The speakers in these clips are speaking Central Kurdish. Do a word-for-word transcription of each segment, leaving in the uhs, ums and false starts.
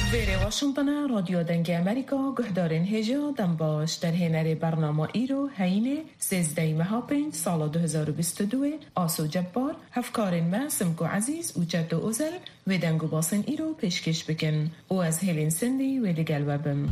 ویره واشنطن رادیو دنگ امریکا گهدارین هجا دم باش در هنر برنامه ایرو هینه سیزده ماه پنج سال دو هزار و بیست و دو آسو جبار هفکارین ما سمکو عزیز و جد و ازل و دنگو باسن ایرو پیشکش بکن و از هلین سندی و دگل وبم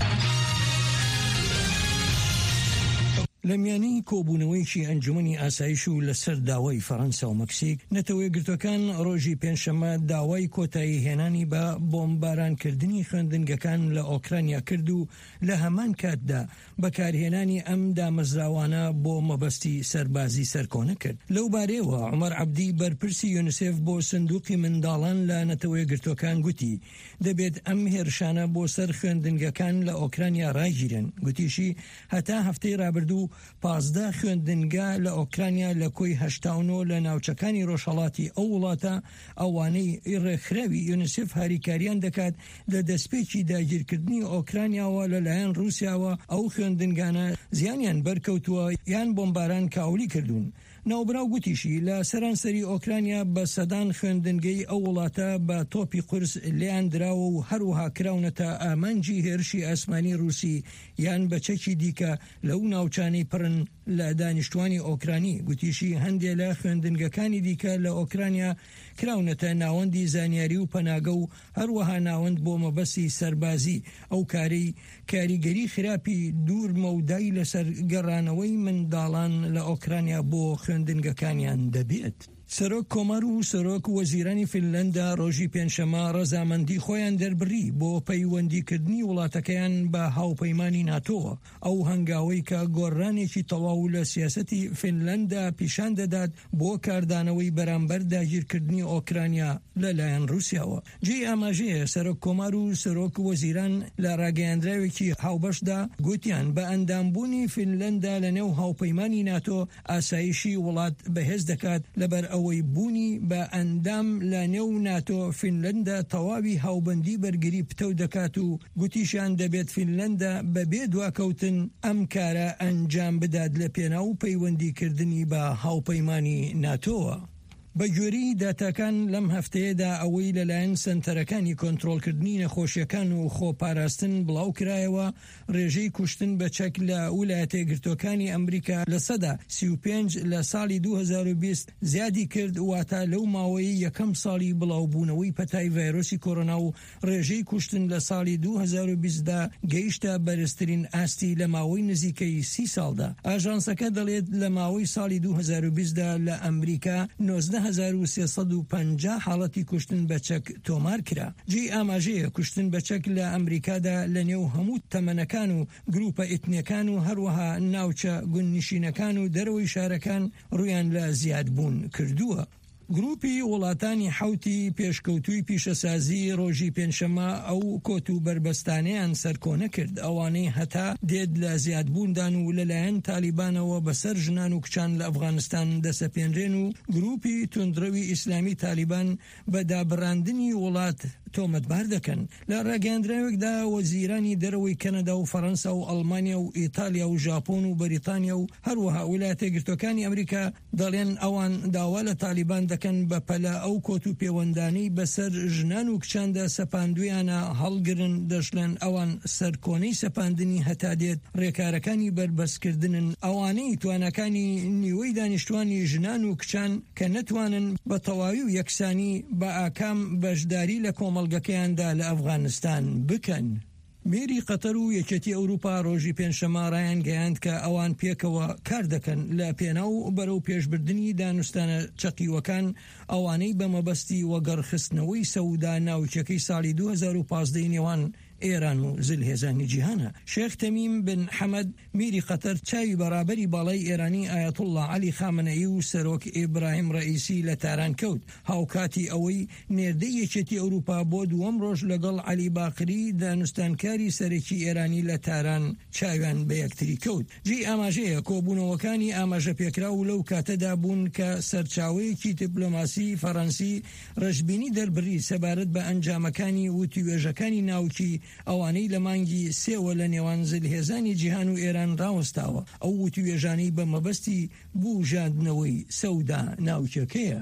لەمیانی کۆبوونەوەیکی ئەنجومەنی ئاسایش و لەسەر داوای فەڕەنسا و مەکسیک نەتەوەی گرتوەکان ڕۆژی پێنجشەممە داوای کۆتایی هێنانی بە بۆمبارانکردنی خوێندنگەکان لە ئۆکرانیا کرد و لە هەمان کاتدا بەکارهێنانی ئەم دامەزراوانە بۆ مەبەستی سەربازی سەرکۆنە کرد. لەو بارەیەوە عومەر عەبدی بەرپرسی یونیسێف بۆ سندوقی منداڵان لە نەتەوەی گرتوەکان گوتی دەبێت ئەم هێرشانە بۆ سەر خوێندنگەکان لە ئۆکرانیا ڕایگیرن. گوتیشی هەتا هەفتەی ڕابردوو پازدە خوێندنگە لە ئۆکرانیا لە کۆی هەشتا و نۆ لە ناوچەکانی ڕۆژهەڵاتی ئەو وڵاتە ئەوانەی ڕێکخراوی یونیسێف هاریکاریان دەکات لە دەستپێکی داگیرکردنی ئۆکرانیاوە لەلایەن رووسیاوە ئەو خوێندنگانە زیانیان بەرکەوتووە یان بۆمباران کاولی کردوون. ناوبراو گوتیشی لە سەرانسەری ئۆکرانیا بە سەدان خوێندنگەی ئەو وڵاتە بە تۆپی قورس لیان دراوە و هەروها کراونەتە ئامانجی هێرشی ئاسمانی رووسی یان بەچەکی دیکە لەو ناوچانەی پڕن لە دانیشتوانی ئۆکرانی. گوتیشی هەندێک لە خوێندنگەکانی دیکە لە ئۆکرانیا کراونەتە ناوەندی زانیاری و پەناگە و هەروەها ناوەند بۆ مەبەستی سەربازی. ئەو کاری کاریگەری خراپی دوورمە و دای لەسەر گەڕانەوەی منداڵان لە ئۆکرانیا بۆ خوێندنگەکانیان دەبێت. سەرۆک کۆمار و سەرۆک وەزیرانی فینلەندا ڕۆژی پێنجشەممە ڕەزامەندی خۆیان دەربڕی بۆ پەیوەندیکردنی وڵاتەکەیان بە هاوپەیمانی ناتۆوە. ئەو هەنگاوەی کە گۆڕانێکی تەواو لە سیاسەتی فینلەندا پیشان دەدات بۆ کاردانەوەی بەرامبەر داگیرکردنی ئۆکرانیا لەلایەن رووسیاوە. جێی ئاماژەیە سەرۆک کۆمار و سەرۆک وەزیران لە ڕاگەیاندراوێکی هاوبەشدا گوتیان بە ئەندامبوونی فینلەندا لە نێو هاوپەیمانی ناتۆ ئاسایشی وڵات بەهێز دەکات لەبەر ئەوەی بوونی بە ئەندام لە نێو ناتۆ فینلەندا تەواوی هاوبەندی بەرگری پتە دەکات و گوتیشان دەبێت فینلەندا بەبێ دواکەوتن ئەم کارە ئەنجام بدات لە پێناو پەیوەندیکردنی بە هاوپەیمانی ناتۆوە. بە گوێرەی داتاکان لەم هەفتەیەدا ئەوەی لەلایەن سەنتەرەکانی کۆنتڕۆلکردنی نەخۆشیەکان و خۆپاراستن بڵاو کرایەوە ڕێژەی کوشتن بە چەک لە ویلایەتە یەکگرتووەکانی ئەمریکا لە سەدا سی و پێنج لە ساڵی دوو هەزار و بیست زیادی کرد واتە لەو ماوەی یەکەم ساڵی بڵاوبوونەوەی پەتای ڤایرۆسی کۆرۆنا و ڕێژەی کوشتن لە ساڵی دوو هەزار و بیستدا گەیشتە بەرزترین ئاستی لە ماوەی نزیکەی سی ساڵدا. ئاژانسەکە دەڵێت لە ماوەی ساڵی دوو هەزار و بیستدا لە ئەمریکا نۆزدە هەزار و سێسەد و پەنجا حاڵەتی کوشتن بە چەک تۆمار کرا. جێی ئاماژەیە کوشتن بە چەک لە ئەمریکادا لە نێو هەموو تەمەنەکان و گروپە ئیتنیەکان و هەروەها ناوچە گوندنشینەکان و دەرەوەی شارەکان ڕویان لە زیادبوون کردووە. گروپی وڵاتانی حوتی پێشکەوتووی پیشەسازی ڕۆژی پێنجشەممە ئەو کۆت و بربەستانەیان سەرکۆنە کرد ئەوانەی هەتا دێت لە زیادبووندان و لەلایەن تالیبانەوە بەسەر ژنان و کچان لە ئەفغانستان دەسەپێنرێن و گروپی توندڕەوی ئیسلامی تالیبان بە دابڕاندنی وڵات تۆمەتبار دەکەن. لە ڕاگەیاندراوێکدا وەزیرانی دەرەوەی کەنەدا و فەڕەنسا و ئەڵمانیا و ئیتالیا و ژاپۆن و بەریتانیا و هەروەها ویلایەتە یەکگرتووەکانی ئەمریکا دەڵێن ئەوان داوا لە تالیبان دەکەن بە پەلا ئەو کۆت و پەیوەندانەی بەسەر ژنان و کچاندا سەپاندویانە هەڵگرن دەشلێن ئەوان سەرکۆنەی سەپاندنی هەتا دێت ڕێکارەکانی بربەستکردنن ئەوانەی توانەکانی نیوەی دانیشتوانی ژنان و کچان کە نەتوانن بە تەواوی و یەکسانی بە ئاکام بەشداری لە کۆمەڵگەکەیاندا لە ئەفغانستان بکەن. مێری قەتەر و یەکێتی ئەوروپا ڕۆژی پێنجشەممە ڕایان گەیاند کە ئەوان پێکەوە کار دەکەن لە پێناو بەرەو پێشبردننی دانوستانە چەقیوەکان ئەوانەی بە مەبەستی وەگەڕخستنەوەی سەودا ناوچەکەی ساڵی دوو هەزار و پانزدە نێوان ئێران و زلهێزانی جیهانە. شێخ تەمیم بن حەمەد میری قەتەر چاوی بەرابەری باڵای ئێرانی ئایەتوڵڵا عەلی خامنەئی و سەرۆک ئیبراهیم ڕەئیسی لە تاران کەوت هاوکاتی ئەوەی نێردەی یەکێتی ئەوروپا بۆ دووەم ڕۆژ لەگەڵ عەلی باقری دانوستانکاری سەرەکی ئێرانی لە تاران چاویان بە یەکتری کەوت. جێی ئاماژەیە کۆبوونەوەکانی ئاماژە پێکرا و لەو کاتەدا بوون کە سەرچاوەیەکی دیپلۆماسی فەڕەنسی ڕەشبینی دەربڕی سەبارەت بە ئەنجامەکانی وتیوێژەکانی ناوکی ئەوانەی لە مانگی سێوە لە نێوان زلهێزانی جیهان و ئێران ڕاوەستاوە. ئەو وتیوێژانەی بە مەبەستی بوژاندنەوەی سەودا ناوچەکەیە.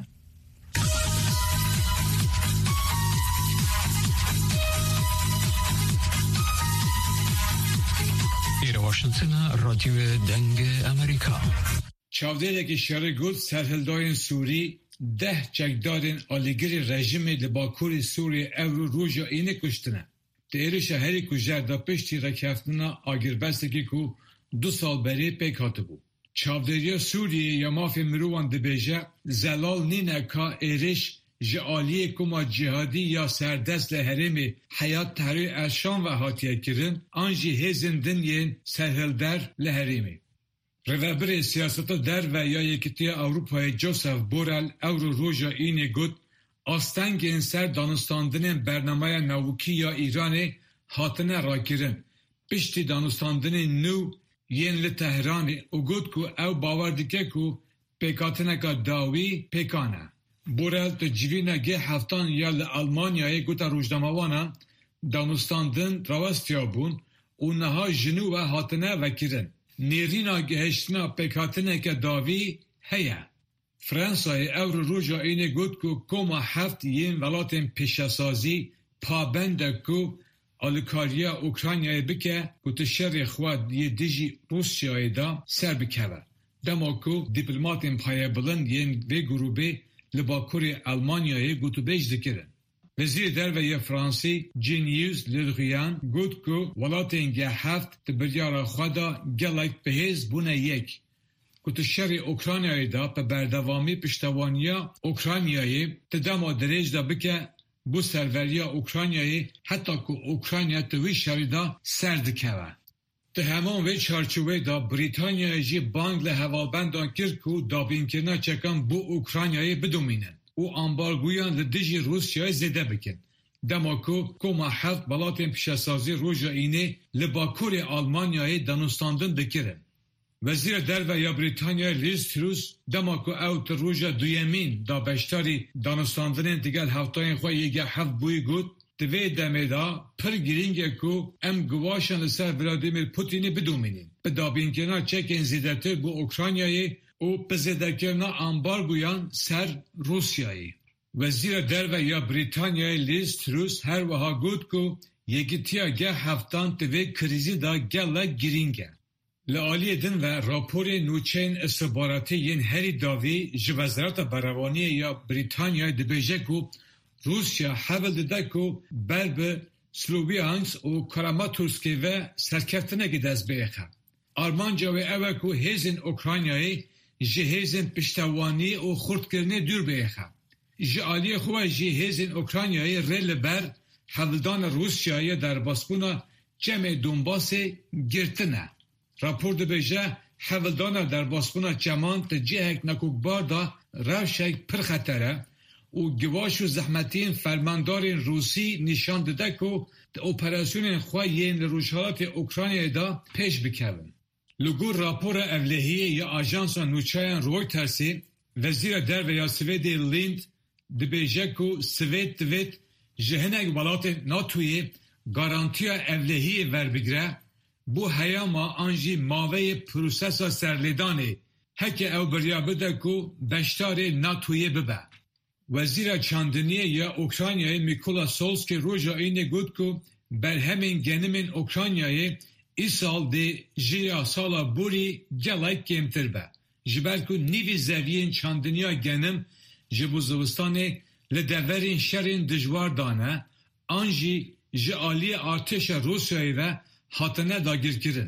واشنطن رادیو دنگ امریکا. چاودێرێکی شێڕی گوت سەرهەڵدایên Sûrî deh çekdarên alîgirê rejimê li Bakurê Sûriyê ew roja îne kuştine. Di êrişa herî ku jer da piştî rekeftina agirbesekî ku du sal berê pêk hatibû. Çavdêriya Sûriyê ya mafê mirovan dibêje zelal nîne ka êriş ji aliyê koma cihadî ya serdest li herêmê Heyat Tehrîr Erşan ve hatiye kirin an jî hêzên din yên serhilder li herêmê. Rêveberê siyaseta derve ya Yekîtiya Ewropayê Joseph Borrell ew roja înê got astengên ser danûstandinên bernamaya navûkî ya Îranê hatine rakirin piştî danûstandinên nû yên li Tehranê û got ku ew bawer dike ku pêkhatineka dawî pêkan e. Borrell di civîna gê heftan ya li Almanyayê gota rojnamawanan danûstandin rawestiya bûn û niha ji nû ve hatine vekirin. Nêrîna gihiştina pêkhatineke dawî heye. Fransayê ew roja înê got ku koma heft yên welatên pêşesazî pabend e ku alîkariya Ukraynayê bike ku ti şerê xwe yê dijî Rusyayê da ser bikeve. Dema ku dîplomatên payebilind yên vê grûpê li Bakurê Almanyayê gotûbêj dikirin. Wezîrê Derve Fransî Jean-Yves Le Drian got ku welatên G heft di biryara xwe da gelek bihêz bûne yek. Ku ti şerê Ukraynayê da bi berdewamî piştevaniya Ukraynayê di dema dirêj da bike bu serveriya Ukraynayê heta ku Ukrayna di wî şerî da ser dikeve. Di heman vê çarçovê da Brîtanyayê jî bang li hevalbendan kir ku dabînkirina çekan bu Ukraynayê bidomînin û ambargoyan li dijî Rusyayê zêde bikin. Dema ku koma heft welatên pişesazî roja înê li Bakurê Almanyayê danûstandin dikirin. Wezîra Derve ya Brîtanyayê Liz Truss dema ku ew ti roja duyemîn da beşdarî danûstandinên digel heftayên xwe yê G heft bûyî got di vê demê da pir girîng e ku em giwaşan li ser Vladimir Putinê bidomînin bi dabînkirina çekên zêdetir bu Ukraynayê û bi zêdekirina ambargoyan ser Rusyayê. Wezîra Derve ya Brîtanyayê Liz Truss her wiha got ku yekîtiya G heftan di vê krîzî da gelek girîng e. Li aliyê din ve raporê nûçeyên istihbaratî yên herî davî ji Wezareta Berevaniyê ya Brîtanyayê dibêje ku Rusya hevel dide ku ber bi Sloviansk û Kramatorskê ve serkeftinekê dest bêxe. Armanca wê ew e ku hêzên Ukraynayê ji hêzên piştewanî û xurtkirinê dûr bêxe. Ji aliyê xwe jî hêzên Ukraynayê rê li ber hevildana Rusyayê derbasbûna cemê Donbasê girtine. Rapor dibêje hevildana derbasbûna ceman ti cihek nekokbar da rewşek pir xeter e û giwaş û zehmetiyên fermandarên Rusî nîşan dide ku di operasyonên xwe yên li rojhilatê Ukraynayê da pêş bikevin. Li gor rapora evlehiyê ya ajansa nûçeyan Reutersê Wezîra Derve ya Swêdê Lind dibêje ku Swêd divêt ji hinek welatên NATOyê garantiya evlehiyê werbigire bu heyama an jî maveyê prosesa serlêdanê heke ew birya bide ku beşdarê NATOyê bibe. Wezîra Çandiniyê ya Ukraynayê Mykola Solskî roja înê got ku berhemên genimên Ukraynayê îsal dê ji ya sala borî gelek kêmtir be. Ji ber ku nîvî zeviyên çandiniya genim ji bu zivistanê li deverên şerên dijwar dane an jî ji aliyê artêşa Rusyayê ve hatine dagirkirin.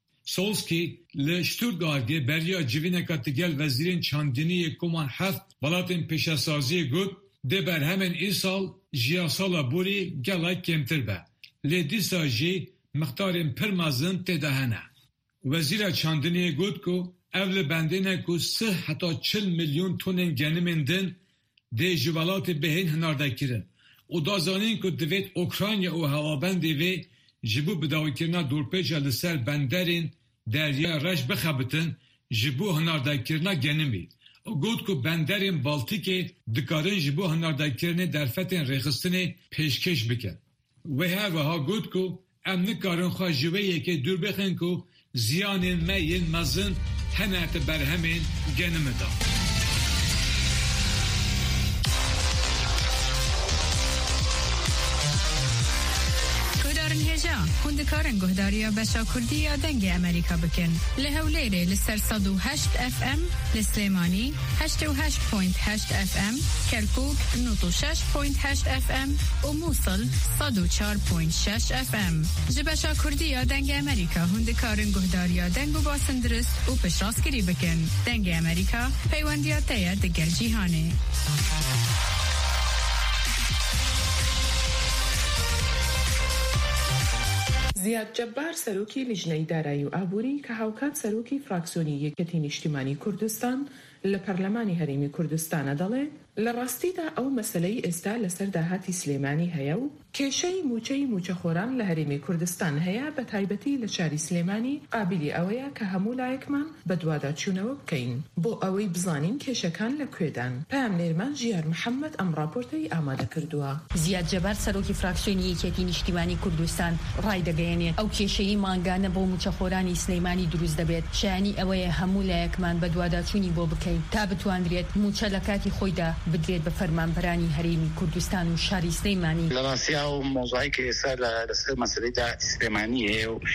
Solskî li Stuttgartê beriya civîneka tigel wezîrên çandiniyê koman heft welatên pêşesaziyê got dê berhemên îsal ji ya sala borî gelek kêmtir be. Lê dîsa jî mixtarên pir mezin têde hene. Wezîra çandiniyê got ku ev li bendêne ku sih heta çil milyon tonên genimên din dê ji welatê bihên hinardekirin. û da zanîn ku divêt Ukrayna û hewabendê vê ji bo bidawîkirina dorpêca li ser benderên derya reş bixebitin ji bo hinardekirina genimê. Got ku benderên Baltîkê dikarin ji bo hinardekirinê derfetên rêxistinê pêşkêş bikin. Wê her wiha got ku em nikarin xwe ji wê yekê dûr bixin ku ziyanên me yên mezin hene ti berhemên genimê da. Guhdarin hêja هندکارن گهداریا بشا کردیا دنگ امریکا بکن لهولیره لسر صد و هشت اف ام لسلیمانی هشت و هشت پوینت هشت اف ام کرکوک نود و شش پوینت هشت اف ام و موصل صد و چهار پوینت شش اف ام جبشا کردیا دنگ امریکا هندکارن گهداریا دنگ و باسندرس و پشراسکری بکن دنگ امریکا پیوندیا تیا دگر جیهانه زیاد جبار سروکی لجنه دارایی و ئابووری کە هاوکات سەرۆکی فراکسیۆنی یەکێتی نیشتیمانی کوردستان لە پەرلەمانی هەرێمی کوردستانە دەڵێ لە ڕاستیدا ئەو مەسەلەی ئێستا لەسەر داهاتی سلێمانی هەیە و کێشەی موچەی موچەخۆران لە هەرێمی کوردستان هەیە بە تایبەتی لە شاری سلێمانی قابلی ئەوەیە کە هەموو لایەکمان بە دوواداچوونەوە بکەین بۆ ئەوەی بزانین کێشەکان لەکوێدان. پامنێرمان ژیار محەممەد ئەم راپۆرتەی ئامادە کردووە. زیاد جەبار سەرۆکی فراکسیۆنی یەکێتی نیشتیمانی کوردستان ڕای دەگەیەنێت ئەو کێشەی مانگانە بۆ موچەخۆرانی سلێمانی دروست دەبێت شایانی ئەوەیە هەموو لایەکمان بە دوواداچوونی بۆ بکەین تا بتوانرێت موچە لە کاتی خۆیدا بدرێت بە فەرمانبەرانی هەرێمی کوردستان و شاری سلێمانی. لە ڕاستیدا و مۆزوعی کە ئێستا لەسەر مەسەلەی داهاتی سلێمانی هەیە و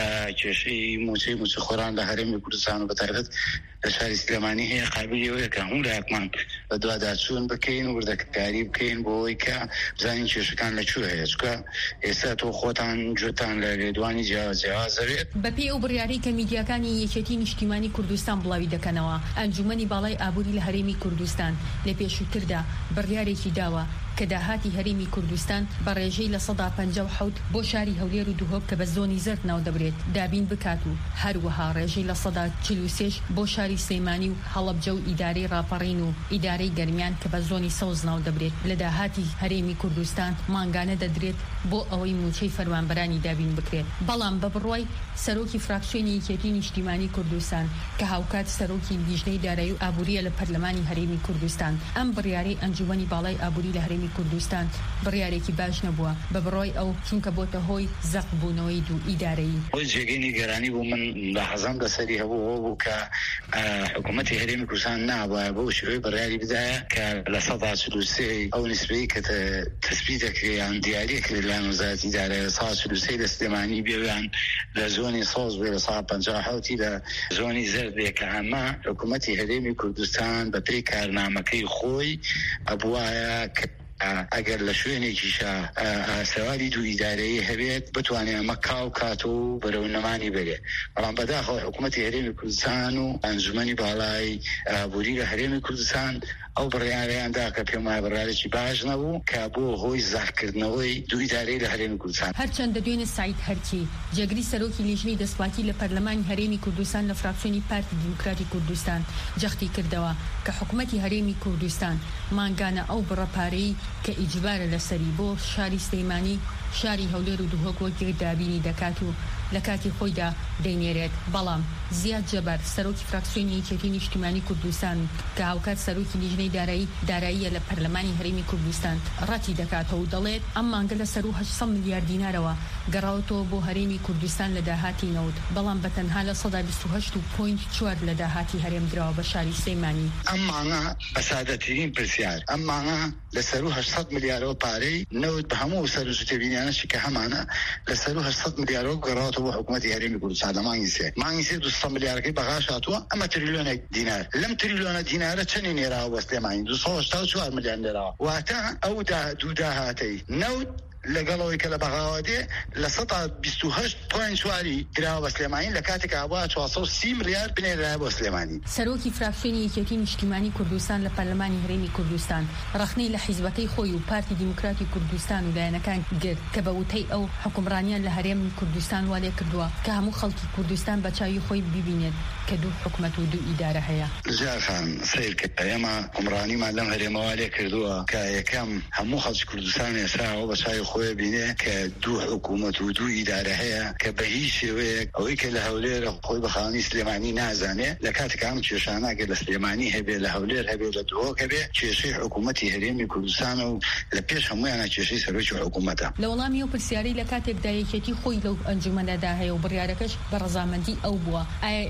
کێشەی موچەی موچەخۆران لە هەرێمی کوردستان و بەتایبەت لە شاری سلێمانی هەیە قابلی ئەوەیە کە هەموو لایەکمان بە دوواداچوون بکەین و وردەکاری بکەین بۆ ئەوەی کە بزانین کێشەکان لەکوێ هەیە چونکە ئێستا تۆ خۆتان گوێتان لە لێدوانی جیاوازەوێت. بەپێی ئەو بڕیارەی کە میدیاکانی یەکێتی نیشتیمانی کوردستان بڵاوی دەکەنەوە ئەنجومەنی باڵای ئابووری لە هەرێمی کوردستان لە پێشووتردا بڕیارێکی داوە کە داهاتی هەرێمی کوردستان بە ڕێژەی لە سەدا پەنجا و حەوت بۆ شاری هەولێر و دووهۆب کە بە زۆنی زرد ناو دەبرێت دابین بکات و هەروەها ڕێژەی لە سەدا چل و سێش بۆ شاری سلێمانی و هەڵەبجە و ئیدارەی ڕاپەڕین و ئیدارەی گەرمیان کە بە زۆنی سەوز ناو دەبرێت لە داهاتی هەرێمی کوردستان مانگانە دەدرێت بۆ ئەوەی موچەی فەرمانبەرانی دابین بکرێت. بەڵام بە بڕوای سەرۆکی فراکسیۆنی یەکێتی نیشتیمانی کوردستان کە هاوکات سەرۆکی لیژنەی دارایی و ئابووریە لە پەرلەمانی هەرێمی کوردستان ئەم بڕیارەی ئەنجومەنی باڵای ئابووری لە هەرێمی کوردستان بڕیارێکی باش نەبووە بە بڕۆی ئەو چونکە بۆتە هۆی زەقبوونەوەی دوو ئیدارەیی. هۆی جێگەی نیگەرانی بوو من لە حەزم لەسەری هەبوو ئەوە بوو کە حکوومەتی هەرێمی کوردستان نابایە بۆ شێوەی بڕیاری بدایە کە لە سەدا چل و سێ ئەو نسبەی کە تەسبیت دەکرێت یان دیاری کرد لە وەزارەتی ئیدارە سەدا چل و سێ لە سلێمانی بێیان لە زۆنی سەوز بێ لە سەدا پەنجا و حەوتی لە زۆنی زەرد بێ کە ئەمە حکوومەتی هەرێمی کوردستان بە پێی کارنامەکەی خۆی ئەبوایە کە ئەگەر لە شوێنێکیشە سەواری دوو ئیدارەیە هەبێت بتوانێت ئەمە کاو کات و بەرەونەمانی بێت. بەڵام بەداخەوە حکوومەتی هەرێمی کوردستان و ئەنجومەنی باڵای ئابووری لە هەرێمی کوردستان ئەو بڕیاریاندا کە پێم وایە بڕیارێکی باش نەبوو کە بۆ هۆی زاحکردنەوەی دوو ئیدارەی لە هەرێمی کوردستان. هەرچەندە دوێنێ سعید هەرکی جێگری سەرۆکی لیژنەی دەسڵاتی لە پەرلەمانی هەرێمی کوردستان لە فراکسیۆنی پارتی دیموکراتی کوردستان جەختی کردەوە کە حکوومەتی هەرێمی کوردستان مانگانە ئەو بڕەپارەی کە ئیجبارە لەسەری بۆ شاری سلێمانی شاری هەولێر و دووهۆک وەک دابینی دەکات و لە کاتی خۆیدا دەینێرێت. بەڵام زیاد جەبار سەرۆکی فراکسیۆنی یەکێتی نیشتیمانی کوردستان کە هاوکات سەرۆکی لیژنەی دارایی داراییە لە پەرلەمانی هەرێمی کوردستان ڕەتی دەکاتەوە و دەڵێت ئەم مانگە لە سەر و هەشت ملیار دینارەوە گەڕاوەتەوە بۆ هەرێمی کوردستان لە داهاتی نەوت بەڵام بەتەنها لە سەدا بیست و هەشت پوینت چوار لە داهاتی هەرێم درراوە بە شاری سلێمانی. ئەم مانگە بەسادەترین پرسیار ئەم مانگە لە سەر و هەشت ملیارەوە پارەی نەوت بە هەموو سەر و سوتێبینیانەشی کە هەمانە لە سەر و هەشت ملیارەوە گەڕاوەتەوە بۆ حکوومەتی هەرێمی کوردستان لە مانگی سێ مانگی سێ دووسە ملیارەکەی بەغاش هاتووە ئەمە تریلیۆنێک دینار لەم تریلیۆنە دینارە چەندی نێراوە بە سلێمانی دووسە هەشتا و چوار ملیۆن نێراوە واتە ئەو دوو داهاتەی نەوت لەگەڵەوەی کە لە بەغاوە دێ لە سەدا بیست و هەشت پوینت چواری دراوە بە سلێمانی لە کاتێک ئابووە چوارسە و سی ملیار بنێرایە بۆ سلێمانی. سەرۆکی فراکسیۆنی یەکێتی نیشتیمانی کوردستان لە پەرلەمانی هەرێمی کوردستان ڕەخنەی لە حیزبەکەی خۆی و پارتی دیموکراتی کوردستان و لایەنەکان گرت کە بە وتەی ئەو حکومڕانیان لە هەرێمی کوردستان وا لێ کردووە کە هەموو خەڵکی کوردستان بە چاوی خۆی ببینێت کە دوو حکومەت و دوو ئیدارە هەیە. جارخان سیر کە ئێمە حکومڕانیمان لەم هەرێمەوە لێ کردووە کە یەکەم هەموو خەڵکی کوردستان ێسراوە بە چاوی خۆی بینێ کە دوو حکوومەت و دوو ئیدارە هەیە کە بە هیچ شێوەیەک ئەوەی کە لە هەولێرە خۆی بەخاوەنی سلێمانی نازانێت لە کاتێک ئەم کێشانەگە لە سلێمانی هەبێ لە هەولێر هەبێ لە دووهۆک هەبێ کێشەی حکوومەتی هەرێمی کوردستان و لە پێش هەموویانە کێشەی سەرۆکی حکوومەتە. لە وەڵامی و پرسیارەی لە کاتێکدا یەکێتی خۆی لەو ئەنجومەنەدا هەیە و بڕیارەکەش بە ڕەزامەندی ئەو بووە ئایا ئێستا بۆچی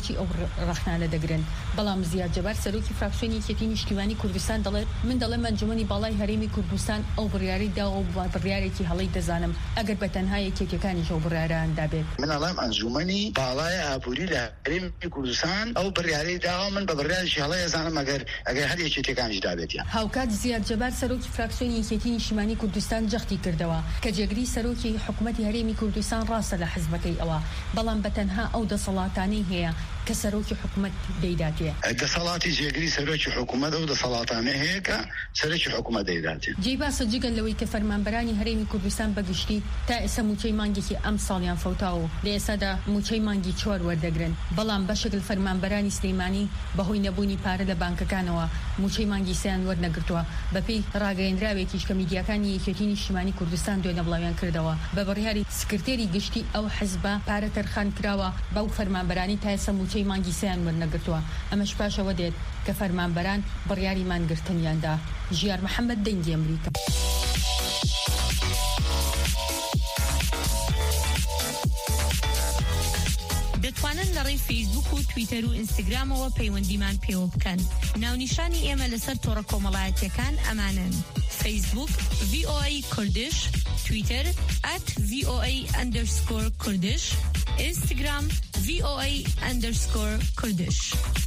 بۆچی ئەو ڕەخنانە دەگرن بەڵام زیاد جەبار سەرۆکی فراکسیۆنی یەکێتی نیشتیمانی کوردستان دەڵێت من دەڵێم ئەنجومەنی باڵای هەرێمی کوردستان ئەو بڕیاری داوە و بڕیارێکی هەڵەی دەزانم ئەگەر بە تەنها یەکێتەکانیش ئەو بڕیارەیاندا بێت من ئەڵێم ئەنجومەنی باڵای ئابووری لە هەرێمی کوردستان ئەو بڕیارەی داوە من بە بڕیارێکی هەڵەی دەزانم ئەگەر ئەگەر هەر یەکێتەکانیش دابێتیان. هاوکات زیاد جەبار سەرۆکی فراکسیۆنی یەکێتی نیشتیمانی کوردستان جەختی کردەوە کە جێگری سەرۆکی حکوومەتی هەرێمی کوردستان ڕاستە لە حزبەکەی ئەوە بەڵام بە تەنها ئەو دەسەڵاتانەی هەیە کە سەرۆکی حکوومەت دەیداتێ. دەسەڵاتی جێگری سەرۆکی حکوومەت و دەسەڵاتانە هەیە کە سەرۆکی حکوومەت دەیداتێ. جێی باسە جگەل لەوەی کە فەرمانبەرانی هەرێمی کوردستان بەگشتی تا ئێستا موچەی مانگێکی ئەم ساڵیان فەوتاوە و لە ئێستادا موچەی مانگی چوار وەردەگرن بەڵام بەشێکل فەرمانبەرانی سلەیمانی بەهۆی نەبوونی پارە لە بانکەکانەوە موچەی مانگی سیان وەرنەگرتووە بەپێی ڕاگەیەندراوێکیش کە میدیاکانی یەکێتی نیشتیمانی کوردستان دوێنە بڵاویان کردەوە بە بڕیاری سکرتێری گشتی ئەو حزبە پارە تەرخان کراوە بەو فەرمانبەرانی تا ئێستا موچەی مانگی سیان وەرنەگرتووە ئەمەش پاشەوە دێت کە فەرمانبەران بڕیاری مانگرتنیاندا. ژیار محەممەد دەنگی ئەمریکا. دەتوانن لە ڕێی فەیسبوک و تویتەر و ئینستاگرامەوە پەیوەندیمان پێوە بکەن. ناونیشانی ئێمە لەسەر تۆڕە کۆمەڵایەتیەکان ئەمانن: فەیسبوک ڤی ئۆ ئەی کوردش، تویتەر ئەت ڤی ئۆ ئەی ئەندەرسکۆر کوردش، ئینستاگرام ڤی ئۆ ئەی ئەندەرسکۆر کوردش.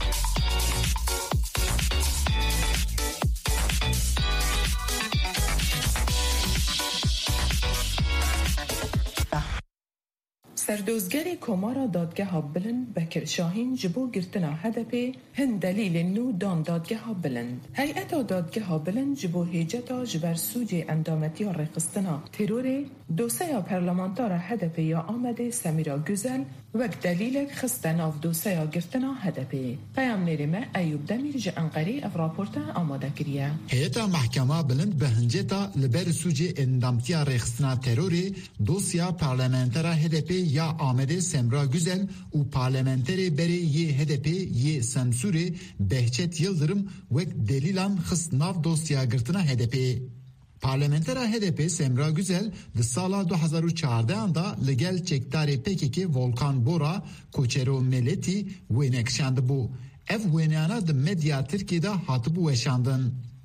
سەردۆزگەری کۆمارە دادگەها بلند بەکر شاهین ji bo girtina hedefê hin delîlên nû dan dadgeha bilind. Heyeta dadgeha bilind ji bo hêceta ji ber sûcê endametiya rêxistina terorê doseya parlamenter hedefê ya Amedê Semîra Güzel wek delîlek xiste nav doseya girtina hedefê. Peyamnêrê me Eyûb Demîr ji Enqerê ev raporta amade kiriye. Heyeta Mahkema bilind bi hinceta li ber sûcê endametiya rêxistina terorê dosya parlamentera hedefê ya Amedê Semîra Güzel û parlamenterê berê yê hedefê yê Semsûrê Behçet Yıldırım wek delîlan xist nav dosya girtina hedefê. Parlamentera hedefê Semîra Güzel di sala du hezar û çardehan da li gel çekdarê P K K Volkan Bora Koçero Meletî wêne kişandibû. Ev wêneyana di medya Tirkiyê de hatibû weşandin.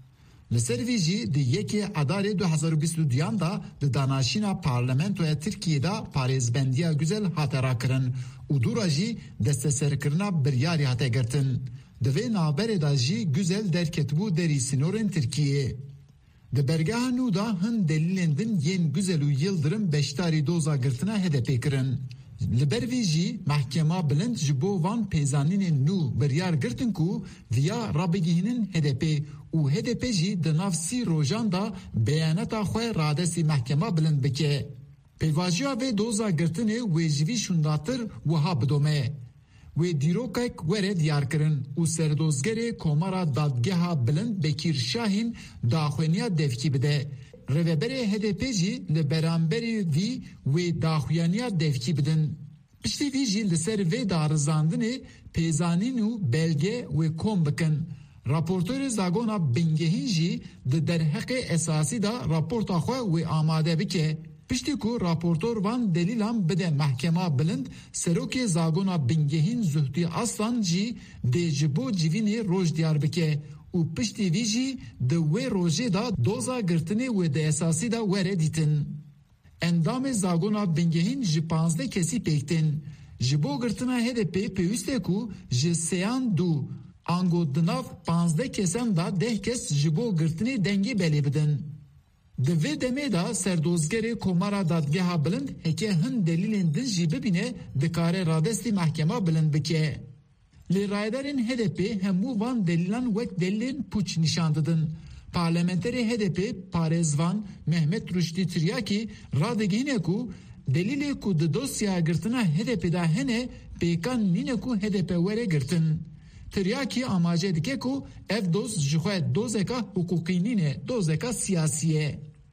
Li ser vî jî di yekê Adarê du hezar û bîst û duyan da di danaşîna parlamentoya Tirkiyê da parêzbendiya Güzel hate rakirin û dûra jî desteserkirina biryarî hate girtin. Di vê navberê da jî Güzel derketibû derî sînorên Tirkiyê. Di bergeha nû da hin delîlên din yên Güzel û Yıldırım beşdarî doza girtina hedefê kirin. Li ber vî jî Mahkema bilind ji bo van pêzanînên nû biryar girtin ku viya rabigihînin hedefê û hedefê jî di nav sî rojan da beyaneta xwe radestî Mahkema bilind bike. Pêvajiya vê doza girtinê wê ji vî şundatir wiha bidome. Wê dîrokek were diyar kirin û serdozgerê Komara Dadgeha Bilind Bekîr Şahîn daxweniya devkî bide. Rêveberê H D P jî li beramberê vî wê daxuyaniya devkî bidin. Piştî vî jî li ser vê darizandinê pêzanîn û belge wê kom bikin. Raportörê Zagona Bingehîn jî di derheqê esasî da raporta xwe wê amade bike. Piştî ku raportör van delîlan bide Mahkema Bilind, serokê Zagona Bingehîn Zühtî Aslan jî dê ji bo civînê roj diyar bike û piştî vî jî di wê rojê da doza girtinê wê de esasî da were dîtin. Endamê Zagona Bingehîn ji panzdeh kesî pêktin. Ji bo girtina H D P pêwîst e ku ji seyan du ango di nav panzdeh kesan da deh kes ji bo girtinê dengê belê bidin. Di vê demê da serdozgerê Komara Dadgeha Bilind heke hin delîlên din jî bibîne dikare radestî Mahkema Bilind bike. Lê rayedarên H D P hemû van delîlan wek delîlên pûç nîşan didin. Parlamenterê H D P parêzvan Mehmet Ruştî Tiryakî radigihîne ku delîlê ku di dosya girtina H D P da hene pêkan nîne ku H D P were girtin. Tiryakî amaje dike ku ev doz ji xwe dozeka hukukî nîne, dozeka siyasî ye.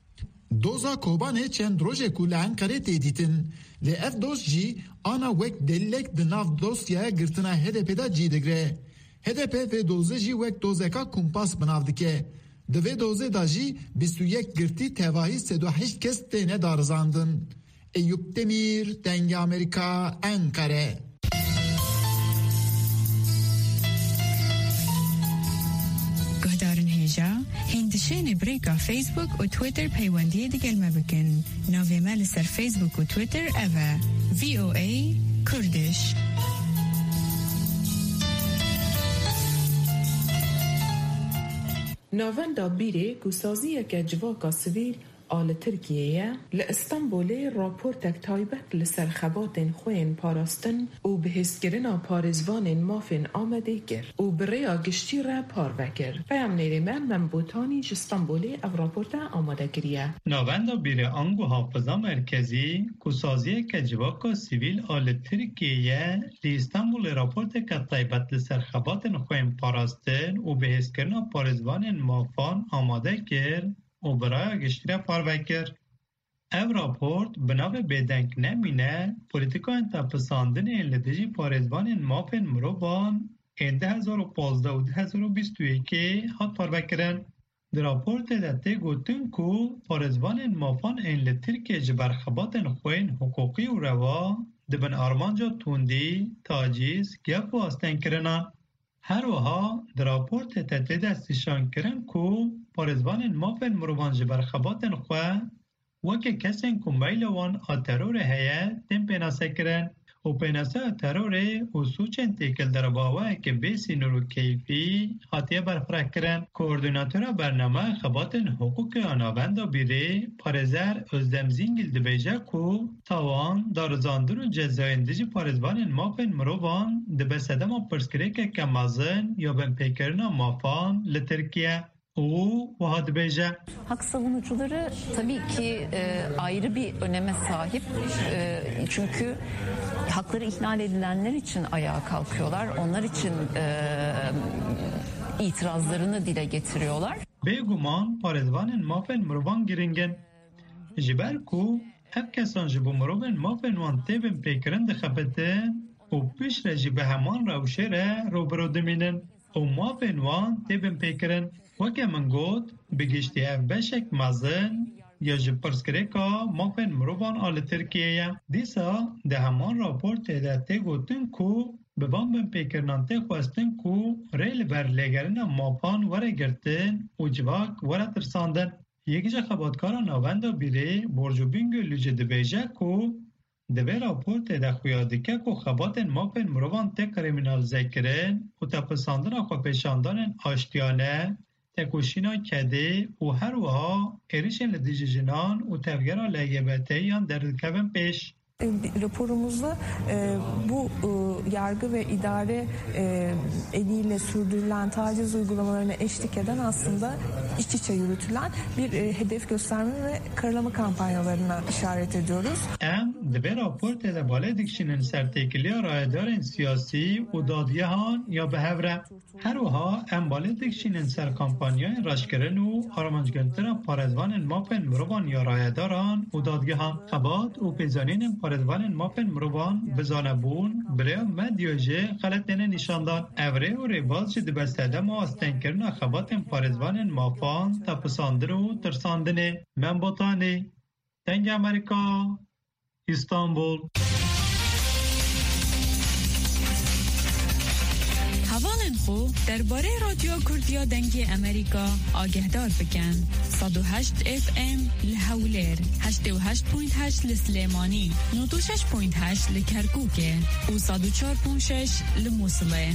Doza Kobanê çend rojê ku li Enqerê tê dîtin. Lê ev doz jî ana wek delîlek di nav dosyaya girtina H D P da cî digre. H D P vê dozê jî wek dozeka kumpas binav dike. Di vê dozê da jî bîst û yek girtî tevahî sed û heşt kes têne darizandin. Eyûb Demîr, Dengê Amerîka, Enqere. ایشین بریکا فیسبوک و تویتر پیوندی دیگل ما بکن. ناوی ما لسر فیسبوک و تویتر اوه وی او ای کردش. ناوندا بیره گوسازی که جواکا سویل آل ترکیه لإستانبول راپورتک تایبت لسر خباتن خوین پاراستن و بهستگرنا پارزوان مافن آمده گر و بریا گشتی را پار وکر. پیام نیره من من بوتانی جستانبول او راپورتا آماده گریه. ناوندا بیره آنگو حافظا مرکزی گوسازی که جواکا سویل آل ترکیه لإستانبول راپورتک تایبت لسر خباتن خوین پاراستن و بهستگرنا پارزوان مافن آماده گر و برای گشتیره پاروکر. او راپورت بنابه بیدنک نمینه پولیتیکا انتا پساندن این لدیجی پارزوان مافن مروبان این ده هزار و پازده و ده هزار و بیست و یک هات پاروکرن. در راپورت داته گوتن که پارزوان مافن این لترکیه جبرخباتن خوین حقوقی و روا دبن آرمانجا توندی، تاجیز، گپ و آستن کرنن. هر وها در راپورت تطلی دستشان کرن که پارزوان مافن مروان جبر خباتن خواه وکه کسین که میل وان آترور هیه تیم پیناسه کرن و پیناسه آترور و سوچن تیکل در باوه که بیسی نورو کیفی حاتیه برفرک کرن. کوردیناتور برنامه خباتن حقوق آناوندا بیره پارزر ازدم زینگل دبیجه که تاوان دارزاندن و جزایندجی پارزوان مافن مروان دبسده ما پرسکره که کمازن یا بن پیکرنا مافان لترکیه. O vahat beje. Hak savunucuları tabii ki e, ayrı bir öneme sahip. E, çünkü hakları ihlal edilenler için ayağa kalkıyorlar. Onlar için e, itirazlarını dile getiriyorlar. Beguman parezvanın mafen murvan giringen. Jiber ku hep kesan jibu murvan mafen wan tebin pekirin de xabetin o pişre jibe heman ravşere robro deminin. O mafen wan tebin pekirin. وکه من گوت بگشتی اف بشک مزن یا جپرسکره که مافن مروان آل ترکیه دیسا ده همان راپورت ده ته گوتن که بوان بین پیکرنان ته خواستن که ریل بر لگرن مافان وره گرتن و جواک وره ترساندن. یکی جا خباتکارا ناوندا بیره برجو بینگو لجه ده بیجه که دوی راپورت ده خویاده که که خباتن مافن مروان ته کریمینال زکرن و تپساندن آخوا پیشاندان آشتیانه تکوشینا کده و هر وها erişen ledijinan و tevgera L G B T yan derdikevin peş. Raporumuzda e, bu e, yargı ve idare e, eliyle sürdürülen taciz uygulamalarına eşlik eden aslında iç içe yürütülen bir e, hedef gösterme ve karalama kampanyalarına işaret ediyoruz. Em de raport ede baledikşinin sertekiliya rayedarın siyasi u dadiyahan ya behevre. Her oha em baledikşinin ser kampanyayın raşkeren u aramancgentira parezvanın mapen mrovan ya rayedaran u dadiyahan xabat u pezaninin parezvanın mapen mrovan bezanebun bre medyoje xaletene nişandan evre u rebazcı dibestede ma astenkirna xabatın parezvanın mafan tapısandırı tırsandını membotani Denge Amerika İstanbul. هوالن خو درباره رادیو کردیا دنگی امریکا آگهدار بکن. صد و هشت اف ام لحولیر، هشت و هشت پوینت هشت لسلیمانی، نود و شش پوینت هشت لکرکوکه و صد و چهار پوینت شش لموصله.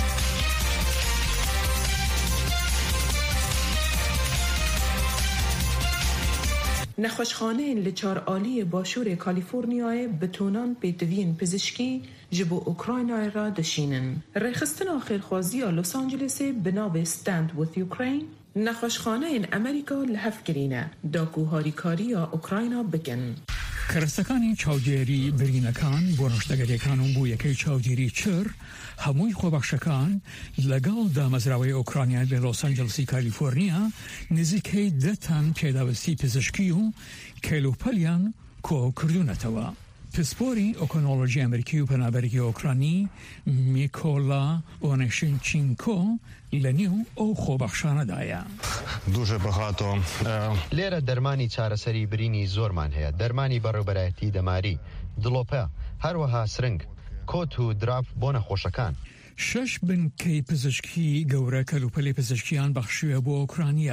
نخوشخانه لچار آلی باشور کالیفرنیای بتونان پیتوین پزشکی جبو اوکراینای را دشینن. رخستن آخرخوازی لس آنجلس بناب ستند ویث اوکراین نخوشخانه این امریکا لحف گرینه داکو هاریکاری یا اوکراینا بکن. کەرەستەکانی چاودێری برینەکان بۆ ڕۆژدەگەریەکان و بوو یەکەی چاودێری چر هەمووی خۆبەخشەکان لەگەڵ دامەزراوەی ئۆکرانیا لە لۆس ئەنجلسی کالیفۆرنیا نزیکەی دە تان پێداوەستی پزیشکی و کێلوپەلیان کۆ کردوونەتەوە. پسپۆری ئۆکۆنۆلۆژی ئەمریکی و پەنابەرگی ئۆکرانی میکۆلا ئۆنێشنچینکۆ لە نێو ئەو خۆبەخشانەدایە. دوژە بەخاتۆ لێرە دەرمانی چارەسەری برینی زۆرمان هەیە، دەرمانی بەڕێوەبەرایەتی دەماری، دڵۆپە، هەروەها سرنگ، کۆت و دراپ بۆ نەخۆشەکان. شەش بنکەی پزیشکی گەورە کەلوپەلی پزیشکیان بەخشووە بۆ ئۆکرانیا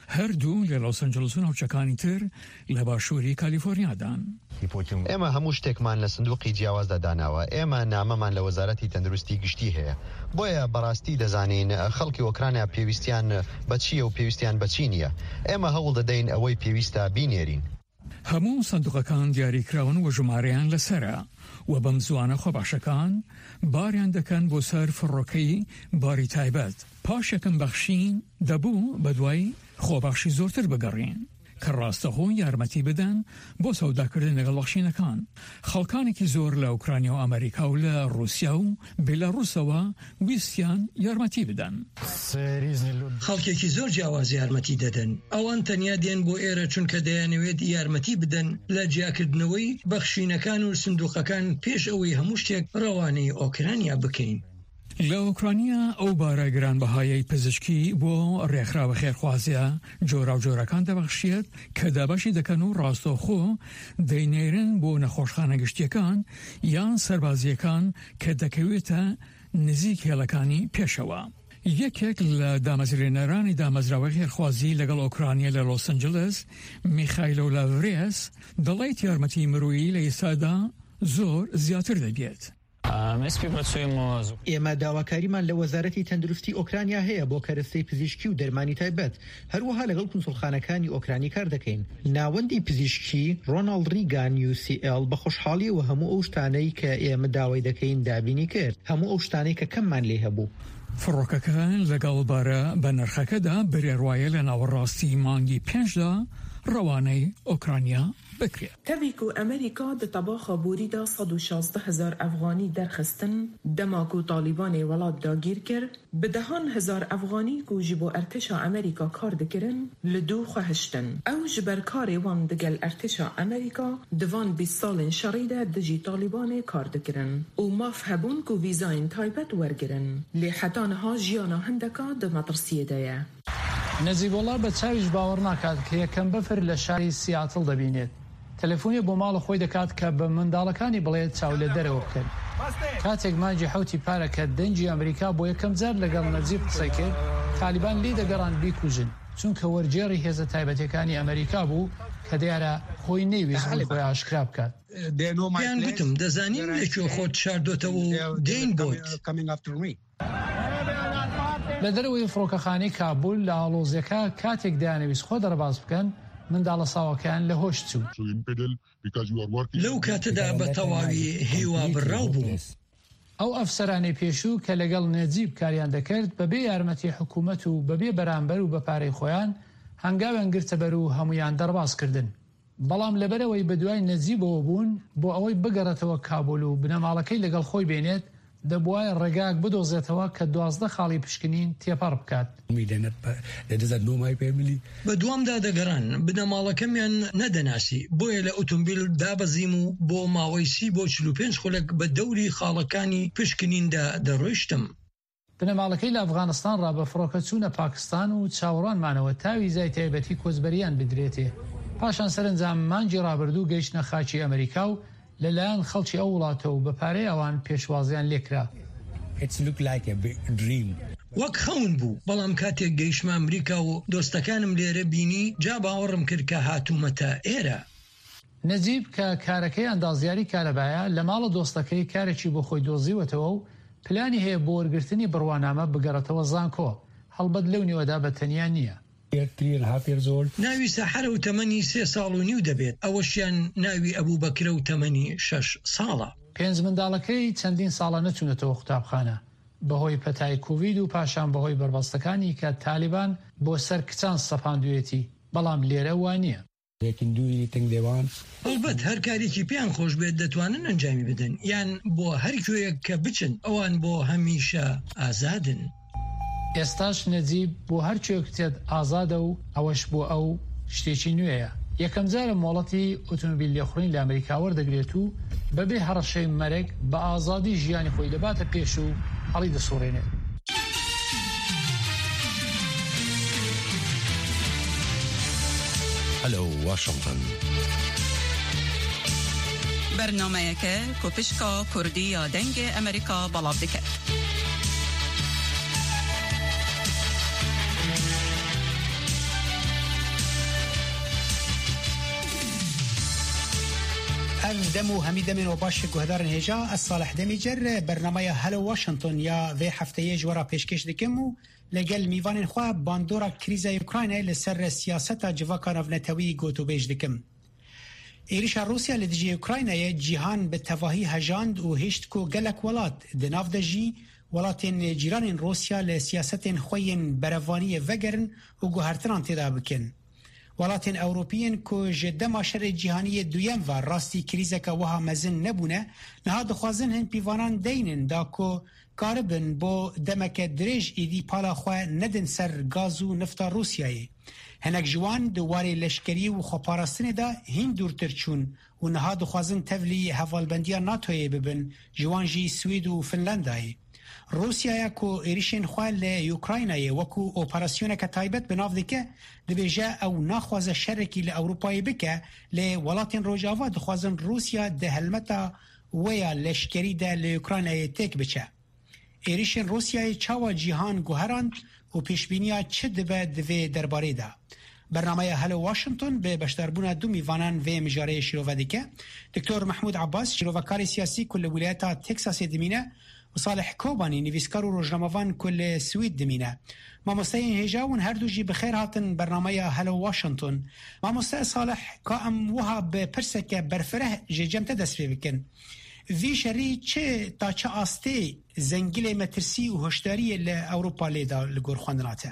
هەردوو لە لۆس ئەنجلس و ناوچەکانی تر لە باشووری کالیفۆرنیادان. ئێمە هەموو شتێکمان لە سندوقی جیاوازدا داناوە. ئێمە نامەمان لە وەزارەتی تەندروستی گشتی هەیە. بۆیە بەڕاستی دەزانین خەڵکی ئۆکرانیا پێویستیان بە چییە و پێویستیان بە چی نییە. ئێمە هەوڵ دەدەین ئەوەی پێویستە بینێرین. هەموو سندوقەکان دیاریکراون و ژمارەیان لەسرە و بەم زوانە خۆباشەکان باریان دەکەن بۆ سەر فڕۆکەی باری تایبەت. پاشەکەم بەخشین دەبوو بە دوای خۆباشی زۆرتر بگەڕین کە ڕاستەخۆ یارمەتی بدەن بۆ سەوداکردن لەگەڵ بەخشینەکان. خەڵکانێکی زۆر لە ئوکرانیا و ئەمریکا و لە رووسیا و بێلاڕووسەوە ویستیان یارمەتی بدەن. خەڵکێکی زۆر جیاواز یارمەتی دەدەن. ئەوان تەنیا دێن بۆ ئێرە چونکە دەیانەوێت یارمەتی بدەن لە جیاکردنەوەی بەخشینەکان و سندوقەکان پێش ئەوەی هەموو شتێک ڕەوانەی ئۆکرانیا بکەین. لە ئوکرانیا ئەو بارە گرانبەهایی پزیشکی بۆ ڕێکخراوە خێرخوازیە جۆرا و جۆرەکان دەبەخشێت کە دابەشی دەکەن و ڕاستەوخۆ دەینێرن بۆ نەخۆشخانە گشتیەکان یان سەربازیەکان کە دەکەوێتە نزیک هێڵەکانی پێشەوە. یەکێک لە دامەزرێنەرانی دامەزراوە خێرخوازی لەگەڵ ئۆکرانیا لە لۆس ئەنجلس میخایلۆ لاڤرێس دەڵێت یارمەتی مرۆیی لە ئێستادا زۆر زیاتر دەبێت. ئێمە داواکاریمان لە وەزارەتی تەندروستی ئۆکرانیا هەیە بۆ کەرەستەی پزیشکی و دەرمانی تایبەت. هەروەها لەگەڵ کونسڵخانەکانی ئۆکرانی کار دەکەین. ناوەندی پزیشکی ڕۆناڵد ریگان یو سی ئێل بە خۆشحاڵی و هەموو ئەو شتانەی کە ئێمە داوای دەکەین دابینی کرد. هەموو ئەو شتانەی کە کەممان لێ هەبوو. فڕۆکەکە لەگەڵ بارە بە نرخەکەدا بڕێڕایە لە ناوەڕاستی مانگی پێنجدا ڕەوانەی ئۆکرانیا بکرێت. تەویک و ئەمریکا دەتەباخە بوریدا سەد و شازدە هەزار ئەفغانی دەرخستن دەماک و تالیبانی وڵات داگیر کرد بدەهان هەزار ئەفغانی و ji بۆ ئەرتشا ئەمریکا کار دەکردن لە دوو خۆهشتن. ئەو ji ber karê wan digel ئەرتشا ئەمریکا divan bîst salên şerî de dijî Talibanê kar dikirin û maf hebûn ku vîzayên taybet wergirin. Lê heta niha jiyana hindeka di metirsiyê de ye. نەزیبۆڵا بە چاویش باوەڕ ناکات کە یەکەم بەفر لە شاری سیاتڵ دەبینێت. تەلەفۆنی بۆ ماڵە خۆی دەکات کە بە منداڵەکانی بڵێت چاو لە دەرەوە بکەن. کاتێک مانجی حوتی پارە کە دەنجی ئەمریکا بۆ یەکەم جار لەگەڵ نەجیب قسەی کرد تالیبان لی دەگەڕان بیکوژن چونکە وەرجێڕی هێزە تایبەتەکانی ئەمریکا بوو کە دیارە خۆی نەیویست خۆی ئاشکرا بکات. پێیان گوتم دەزانین لەکوێ خۆت شاردۆتەوە و دێین بۆت. لە دەرەوەی فڕۆکەخانەی کابول لە ئاڵۆزیەکە کاتێک دایانەویست خۆ دەرباز بکەن منداڵە ساوەکان لە هۆش چوو. لەو کاتەدا بە تەواوی هیوا بڕاو بوو. ئەو ئەفسەرانی پێشوو کە لەگەڵ نەجیب کاریان دەکرد بەبێ یارمەتی حکوومەت و بەبێ بەرامبەر و بە پارەی خۆیان هەنگاویان گرتە بەر و هەمویان دەربازکردن. بەڵام لەبەرەوەی بە دوای نەجیبەوە بوون بۆ ئەوەی بگەڕێتەوە کابول و بنەماڵەکەی لەگەڵ خۆی بێنێت دەبوایە ڕێگاک بدۆزێتەوە کە دوازدە خاڵی پشکنین تێپەڕ بکات. بە دوامدا دەگەڕان بنەماڵەکەمیان نەدەناسی بۆیە لە ئۆتۆمبیل دابەزیم و بۆ ماوەی سی بۆ چل و پێنج خولەک بە دەوری خاڵەکانی پشکنیندا دەڕۆیشتم. بنەماڵەکەی لە ئەفغانستان ڕابە فڕۆکە چوونە پاکستان و چاوەڕانمانەوە تاوی زای تایبەتی کۆچبەریان بدرێتێ. پاشان سەرنجام مانجی ڕابردوو گەیشتنە خاچی ئەمریکا و لەلایەن خەڵکی ئەو وڵاتەوە و بەپارەی ئەوان پێشوازیان لێکرا. وەک خەون بوو بەڵام کاتێک گەیشتمە ئەمریکا و دۆستەکانم لێرە بینی جا باوەڕم کرد کە هاتوومەتە ئێرە. نەجیب کە کارەکەی ئەندازیاری کارەبایە لە ماڵە دۆستەکەی کارێکی بۆ خۆی دۆزیوەتەوە و پلانی هەیە بۆ وەرگرتنی بڕوانامە بگەڕێتەوە زانکۆ. هەڵبەت لەو نیوەدا بە تەنیا نییە. ناوی سەحەرە و تەمەنی سێ ساڵ و نیو دەبێت ئەوەشیان ناوی ئەبوو بەکرە و تەمەنی شەش ساڵە. پێنج منداڵەکەی چەندین ساڵە نەچوونەتەوە قوتابخانە بەهۆی پەتای کوڤید و پاشان بەهۆی بربەستەکانی کە تالیبان بۆ سەر کچان سەپاندوێتی بەڵام لێرە وانە. هەڵبەت هەر کارێکی پێیان خۆش بێت دەتوانن ئەنجامی بدەن یان بۆ هەر کوێیەک کە بچن ئەوان بۆ هەمیشە ئازادن. ئێستاش نەجیب بۆ هەر کوێکتێت ئازادە و ئەوەش بۆ ئەو شتێکی نوێیە. یەکەم جارە مۆڵەتی ئۆتۆمبیل لێخوڕین لە ئەمریکا وەردەگرێت و بەبێ هەڕەشەی مەرگ بە ئازادی ژیانی خۆی دەباتە پێش و هەڵی دەسوڕێنێت. هەلو واشنگتن بەرنامەیەکە کۆپشکا کوردی یا دەنگی ئەمریکا بەڵاو دەکات. اف دمو همی دمین و باش گهدارن هجا از صالح دمی جر برنامه هلو واشنطن یا وی هفته جورا پیشکش دکم و لگل میوان خواه باندورا کریز اوکراین لسر سیاست جواکا نفتوی گوتو بیش دکم. ایریش روسیا لدجی اوکراین جیهان به تواهی هجاند و هشت کو گلک ولات دناف دجی ولاتین جیران روسیا لسیاست خوین بروانی وگرن و گوهرتران تدا بکن. ولاتین اوروپیین که جده ماشر جهانی دویم و راستی کریزه که وها مزن نبونه نها دخوازن هن پیوانان دینن دا که کاربن با دمک دریج ایدی پالا خواه ندن سر گازو نفتا روسیایی. هنک جوان دواری لشکری و خوپارستن دا هین دورتر چون و نها دخوازن تولی حوالبندیا ناتوی ببن جوان جی سوید و فنلندایی. روسیا کو ایریشن خوال اوکراینای وکو اپراسیون که تایبت بناف دکه دبیجه او نخواز شرکی لاوروپای بکه ل ولاتین روجاوا دخوازن روسیا ده هلمتا ویا لشکری ده لاوکراینای تک بچه ایریشن روسیای چاوا جهان گوهران و پیشبینیا چه دبه دوی درباره ده برنامه هلو واشنطن به بشتربون دو میوانان و مجاره شروع دکه دکتر محمود عباس شروعکاری سیاسی کل ولایت تکساس دمینه و صالح کوبانی نویسکار و روزنامه‌وان کل سوید دمینه ما مستعین هجاون هر دو جی بخیر هاتن برنامه هلو واشنطن ما مستع صالح کام وها به پرسک برفره جمت دست بکن وی شری چه تا چه آسته زنگیل مترسی و هشداری لاوروپا لیدا لگور خواندناته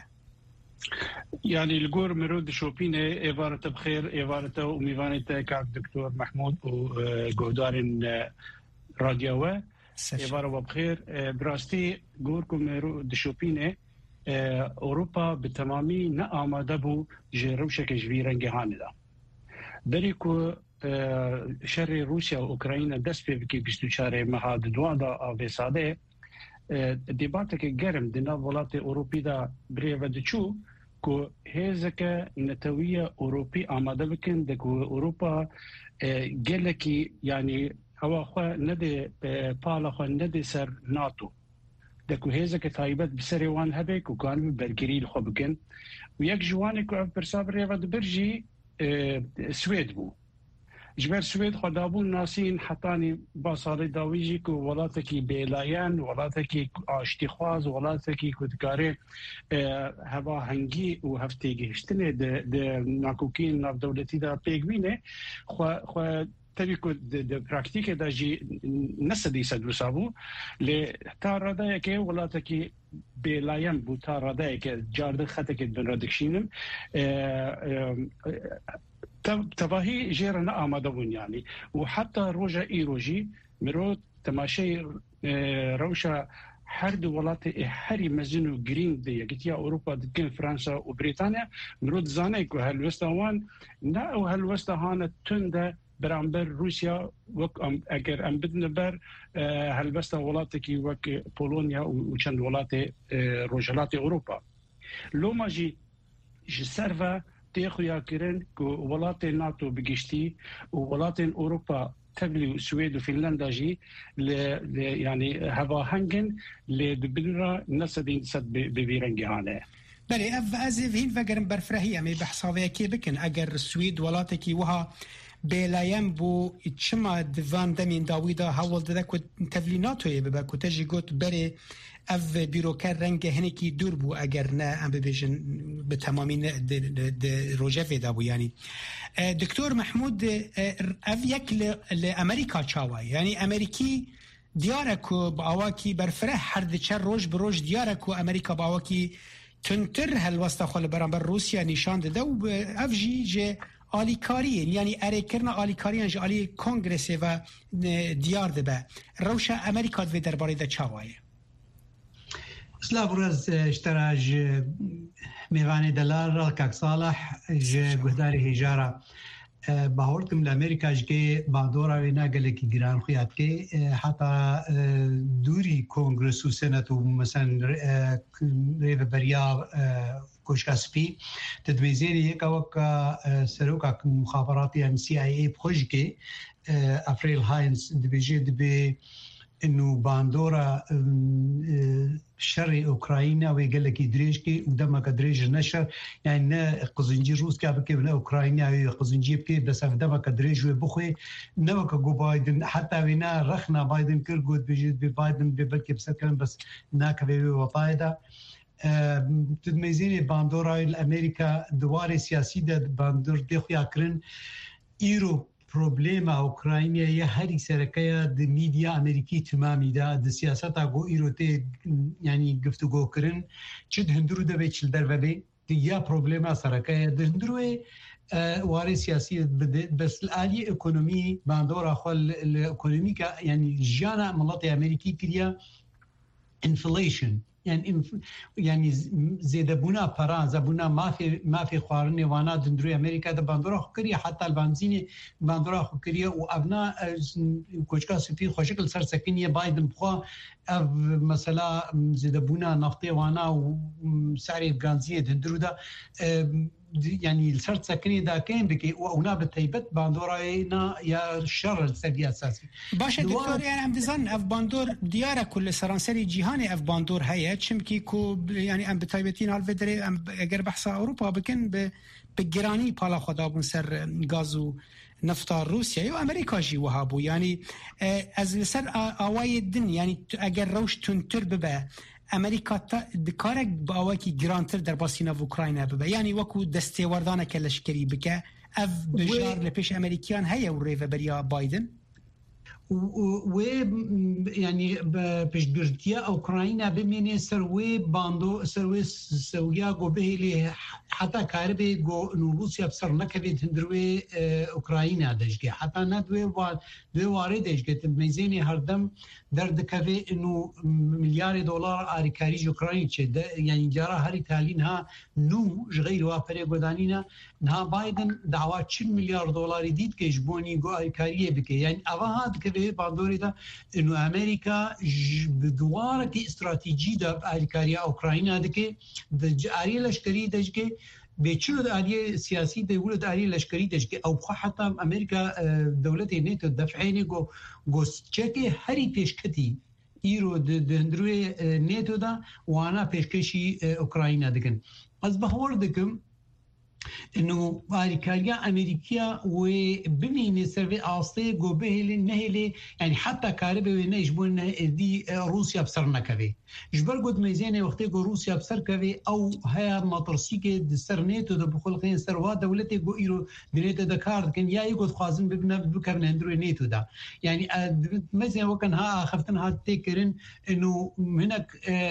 يعني الجور مرود شوبينه عبارة بخير عبارة وميفانة كاب دكتور محمود وجودارين راديوه عبارة بخير براستي جوركم مرود شوبينه أوروبا بتمامي نآمده بو جروشة كجبيران جهاندا بريكو شر روسيا وأوكرانيا دست بكي بيستوشاره مهاد دوادا أفساده ديباتك جرم دنا ولات أوروبي دا بريفا دچو کو هزکه نتویه اوروپی آماده بکن دکو اوروپا گلکی یعنی هوا خو نده پالا خو نده سر ناتو دکو هزکه تایبت بسری وان هبه کو کان برگری خو بکن و یک جوانی کو پرسابری و برجی سوید بو جبر سوید خدابون ناسین حتانی باصاری داویجی که ولاتکی بیلاین ولاتکی آشتیخواز ولاتکی کدکاره هوا هنگی و هفتگی هشتنه ده ناکوکین ناف دولتی دا پیگوینه خو تبی که ده پراکتیک دا جی نسدی سدو سابو لی تا راده که ولاتکی بیلاین بو تا راده که جارده خطه که دن ردکشینم تباهي جيرنا آمدون يعني وحتى روجا إيروجي مرود تماشي روشا حرد ولات حري مزنو جرين دي يجتيا أوروبا دكين فرنسا وبريطانيا مرود زانيك وهالوستوان نا وهالوستهانة تنده برامبر روسيا وك اگر ام بدن بر هالوستا ولاتكي وك بولونيا وچند ولات روجلات أوروبا لو ما جي جسرفا تيخويا كيرن كو ولات ناتو بجشتي وولات اوروبا تبلي السويد وفنلندا جي ل يعني هوا هنجن لدبلرا نسدين سد ببيرنجي هانه بله اف از هین وگرم برفرهی امی بحثاوی کی بکن اگر السويد ولاتکی وها بلایم بو چما دوان دمین داویدا حوال داده که تبلیناتوی ببا که تجی گوت بره اف بیروکر رنگ هنکی دور بو اگر نه ام ببیجن به تمامی ده روژه ویدا بو یعنی دکتور محمود اف یک لامریکا چاوای یعنی امریکی دیاره که با آواکی برفره هر دچر روش بروش دیاره که امریکا با آواکی تنتر هلوستا خال برانبر روسیا نشان داده و اف جی جه آلیکاریه یعنی اره کرنا آلیکاریان جه آلی کنگرسه و دیار ده به روشا امریکا دوی درباره ده چاوایه سلاف روز اشتراج میوانی دلار را کاک صالح جه گهداری هجاره باورتم لامریکا جه با دورا وینا گلکی گران خویاد که حتی دوری کنگرس و سنت و مثلا ریف بریا کوشکاسپی تدویزیری یک وقت سروکا مخابراتی ام سی آی ای بخوش که افریل هاینز دبیجه دبی انه باندورا شر اوكرانيا ويقول لك دريجكي ودمك دريج نشر يعني قزنجي روس كابك من اوكرانيا قزنجي بكي بس دمك دريج وبخوي نمك جو بايدن حتى وينا رخنا بايدن كرغوت بيجي بايدن ببلكي بسكن بس هناك بيبي وطايده تدميزيني باندورا الامريكا دواري سياسي ده باندور دي خويا كرن ايرو پروبلما اوکراینیا یا هری سرکه د میډیا امریکای تمامي ده د سیاست هغه ایروته یعنی گفتگو کردن چې د هندرو د ویچل دروي یا پروبلما سرکه د هندرو واري سیاسي بس الالي ايكونومي باندورا خل الايكونوميكا يعني جانا ملاتي امريكي كريا انفليشن يعني يعني زيادة بنا بران زبنا ما في ما في قارن وانا دندري أمريكا ده باندورا خكرية حتى البنزين باندورا خكرية وأبناء كوشكا سفير خوشكل سر سكنية بايدن بخوا أف مثلا زيادة بنا نفطي وانا وسعر البنزين دندرو ده يعني السر سكنية ده كان بكي وأنا بالتيبت باندوراينا يا الشر السبي أساسي. باشه دكتور يعني عم بزن أف باندور ديارة كل سرانسري جهاني أف باندور هيا شمكي كو يعني أم بتيبتين هالفدري أم أجر بحث أوروبا بكن بجراني بالا خدا بنسر غازو نفطا روسيا وأمريكا جي وهابو يعني از لسر آواي الدن يعني أجر روش تنتر ببا امریکا دکارک باوکی گرانتر در باسینا و اوکراین ببه یعنی وکو دسته وردانه که لشکری بکه اف بجار لپیش امریکیان هیا و ریو بریا بایدن و يعني بجبرتيا اوكرانيا بميني سروي باندو سروي سويا جو به حتى كاربي جو روسيا بصرنا كبيت هندروي اوكرانيا دجكي حتى ندوي دو وارد دجكي ميزاني هردم درد كفي انه مليار دولار اريكاري اوكرانيا يعني جرى هري تالينها نو غير وابري غدانينا نها بايدن دعوه عشرين مليار دولار ديد كيجبوني جو اريكاري بكي يعني اوهاد كفي باندوري ده انه امريكا بدوارك استراتيجي ده اريكاريا اوكرانيا دكي دجاري لشكري دجكي بيچلو داري سياسي دولة داري لشكري دجكي او حتى امريكا دولة ناتو دفعيني جو جو تشكي هري بيشكتي ايرو دندروي ناتو ده وانا بيشكشي اوكرانيا دكن از بهور دكم انه اريكاريا امريكيه وبمين سيرفي اصلي جو بهلي نهلي يعني حتى كاربي ونجبون دي روسيا بصرنا كبي جبر قد ميزانه وقت جو روسيا بصر كبي او هيا مطرسيكه دسرنيتو دبخل خين سروا دولتي جو ايرو بنيت دكار كان يا يقول خازن ببنا بكبن اندرو نيتو دا يعني مثلا وكان ها خفتنها تكرن انه هناك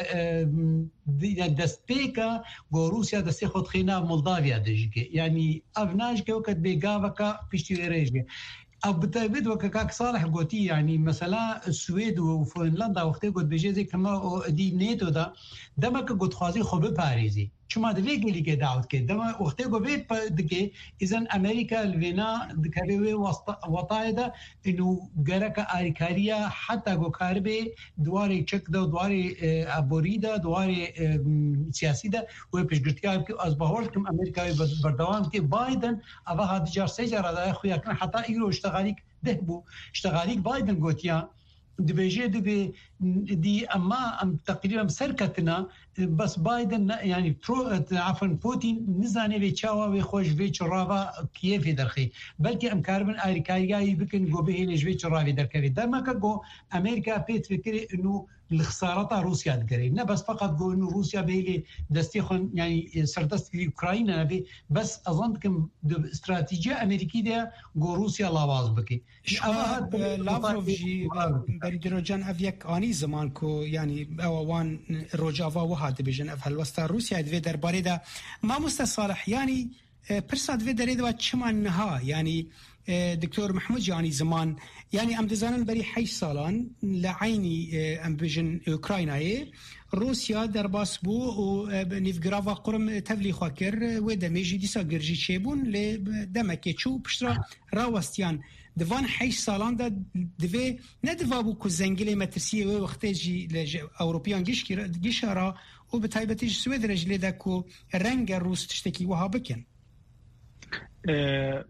دستيكا جو روسيا دسيخد خينا مولدافيا دجكي يعني افناج كوكت بيغافكا بيشتي ريجي او بتابد وكاك صالح قوتي يعني مثلا السويد وفنلندا وقت قد بيجي كما دي نيتو دا دمك قد خوازي خو باريزي شما دوی گلی که دعوت که دم وقتی گویی دکه ایزن امریکا الوینا دکاریوی وطایده اینو گرک آریکاریا حتی گو کاربی دواری چک دا دواری ابوریده دواری سیاسی ده و پیشگرتیای که از باور کم امریکایی بردوام که بایدن اوه هدیجار سیجار دای خویا کن حتی ایرو اشتغالیک ده بو اشتغالیک بایدن گوتیا دبيجي دبي دي اما ام تقريبا سركتنا بس بايدن يعني عفوا بوتين نزاني بيتشاوا ويخوش بيتشرافا كيف درخي بلكي ام كاربن امريكاي بكن جو به لجوي تشرافي دركي دما كجو امريكا بيت فكري انه الخسارة روسيا تقري نا بس فقط جو انه روسيا بيلي دستيخن يعني سردست اوكرانيا نبي بس اظن كم استراتيجيه امريكيه جو روسيا لاواز بكي لافروف جي بريدروجان افيك اني زمان كو يعني اوان روجافا وهاد بيجن اف هالوستا روسيا دفي درباري دا ما مستصالح يعني برساد في دريد واتشمان نها يعني دكتور محمود يعني زمان يعني ام دزانن بري حي سالان لعيني ام بيجن اوكرانيا روسيا درباس بو ونيفغرافا قرم تفلي خاكر ودمجي ديسا جرجي شيبون لدمكي تشو بشرا راوستيان دوان حي سالان دا دوی ندوا بو کو زنگلی مترسیه و وقتی جی اوروپیان گیش گیشارا و به تایبتیش سوید رجلی دا کو رنگ روس تشتکی وها بکن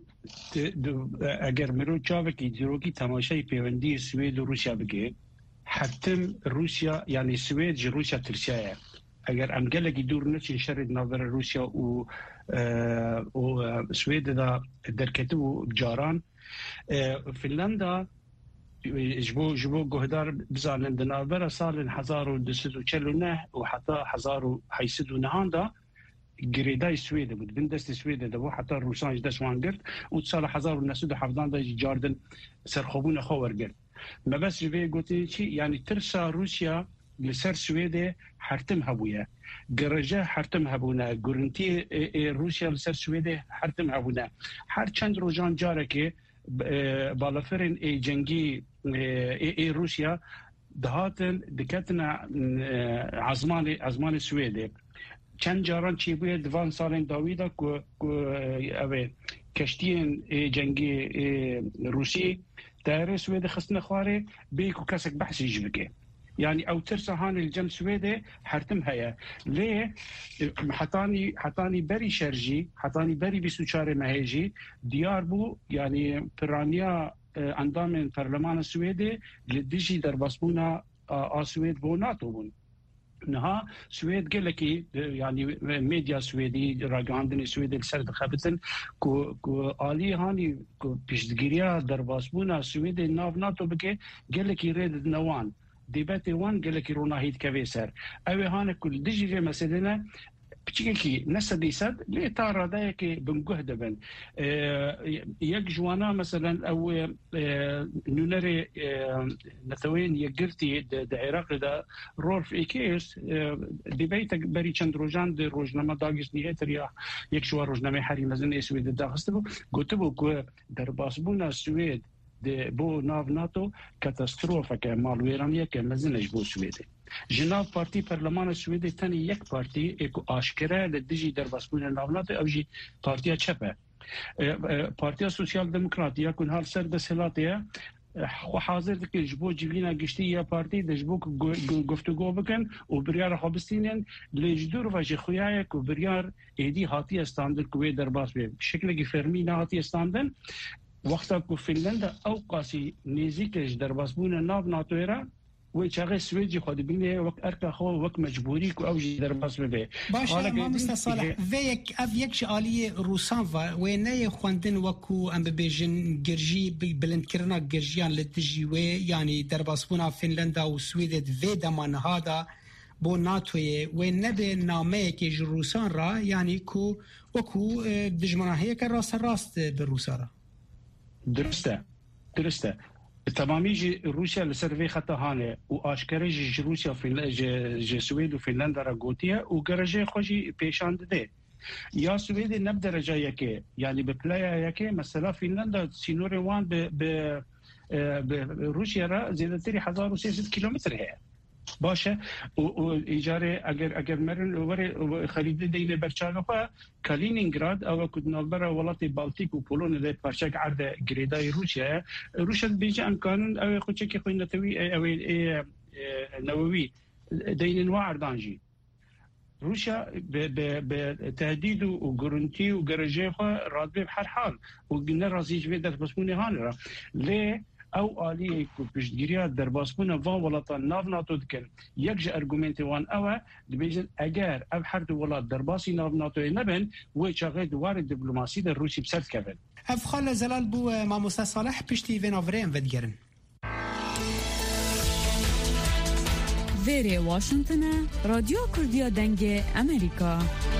اگر مرو چاوکی دیروکی تماشای پیوندی سوید و روسیا بگه حتم روسيا يعني سويد جي روسيا ترسيا اگر ام گلگی دور نچین شرد نظر روسيا و و سويد دا دركتو جاران فنلندا جبو جبو جهدار بزانن دنابرا سال هزار ودویست و چهل و نه و حتی هزار و هشتصد و نهان دا گریدای سوید بود بندست سوید دا و حتی روسان دست وان گرد و سال هزار و نهصد و هفده دا جاردن سرخوبون خور گرد ما بس جوی گوتی چی یعنی ترسا روسیا لسر سويد حرتم هبويا جرجة حرتم هبونا جورنتي روسيا لسر سويد حرتم هبونا هر چند روزان جاركه بالافرين اي جنگي اي روسيا دهاتن دكتنا عزمان عزمان سويد چند جاران چی بوده دوان سالن داویدا کو کو اوه کشتین جنگی روسی دایر سويد خصنا خواره بيكو كاسك بحث يجبكه يعني او ترسا هان الجم سويدي حرتم هيا ليه حطاني حطاني بري شرجي حطاني بري بسوچار مهيجي ديار بو يعني برانيا اندام البرلمان السويدي لديجي درباسبونا اسويد بو ناتو بون نها سويد قال لك يعني ميديا سويدي راجعندني سويد السرد خابتن كو كو علي هاني كو بيشتغيريا درباسبونا سويدي ناف ناتو بكي قال لك يريد نوان ديباتي وان قال لك رونا هيد كبيسر اوي هانا كل ديجي مثلا بتشكي نسا ديسد لي تارا دايك بنجهد بن اه يك جوانا مثلا او اه نونري اه نثوين يقرتي د عراق دا رولف ايكيس اه ديبيت بري چند روجان د روزنامه داگس نيهت ريا يك شو روزنامه حري مزن سويد داخستو گوتبو كو درباسبونا سويد بو ناف ناتو كاتاستروفا كمال ويرانيا كمزنج بو سويدي جناب بارتي برلمان السويدي تاني يك بارتي اكو اشكره لديجي درباسبون ناف ناتو او جي بارتيا تشابه بارتيا سوسيال ديمقراطيا كون هال سر بسلاتيا خو حاضر دك جبو جبينا گشتي يا بارتي دجبوك گفتگو بكن وبريار خبستينن لجدور واجي خويا كو بريار ايدي هاتي استاندر كوي درباس بشكل فرمي هاتي استاندن وقتا کو فنلندا او قاسي نزيكش درباسبون ناف ناتويرا وچاغه سويدي خود بينه وقت اركا خو وقت مجبوري کو او درباس به باشه ما مستصالح ويك اف يكش علي روسان و نه خوندن وكو ام بيجن جرجي بلند كرنا جرجيان لتجي و يعني درباسبون فنلندا وسويد في دمان هذا بو ناتوی و نبه نامه که روسان را يعني كو وكو دجمنا هي كراس راست بالروسارا درسته درسته تمامی جی روسیا لسروی خطا هانه و آشکره جی روسیا فنلند جی سوید و فنلند را گوتیه و گرجه خوشی پیشان ده یا سوید نب درجه یکه یعنی به پلایا یکه مثلا فنلند سینور وان به به روسیا را زیادتری هزار و سیصد کیلومتر هست باشه و ایجاره اگر اگر مرن ور خرید دین برچاغه کالینینگراد او کدنالبر ولات بالتیک و پولون ده پارچاک عرض گریدای روسیا روسیا بیجه امکان او خوچه که خوین نتوی او نووی دین نوع دانجی روسیا به تهدید و گارانتی و گرجه خو راتبه هر حال و نه رازیج به در بسمونه هان را ل او آلیه که پشتگیری در باسپون وان ولاتان ناف ناتو دکن یک جه ارگومنت وان اوه دبیجن اگر او هر دو ولات در باسی ناف ناتوی نبن و چاقه دوار دیپلوماسی در روسی بسرد کبن اف خال زلال بو ماموستا صالح پشتی وین آورین ودگرن ویره واشنطن رادیو کردیا دنگ امریکا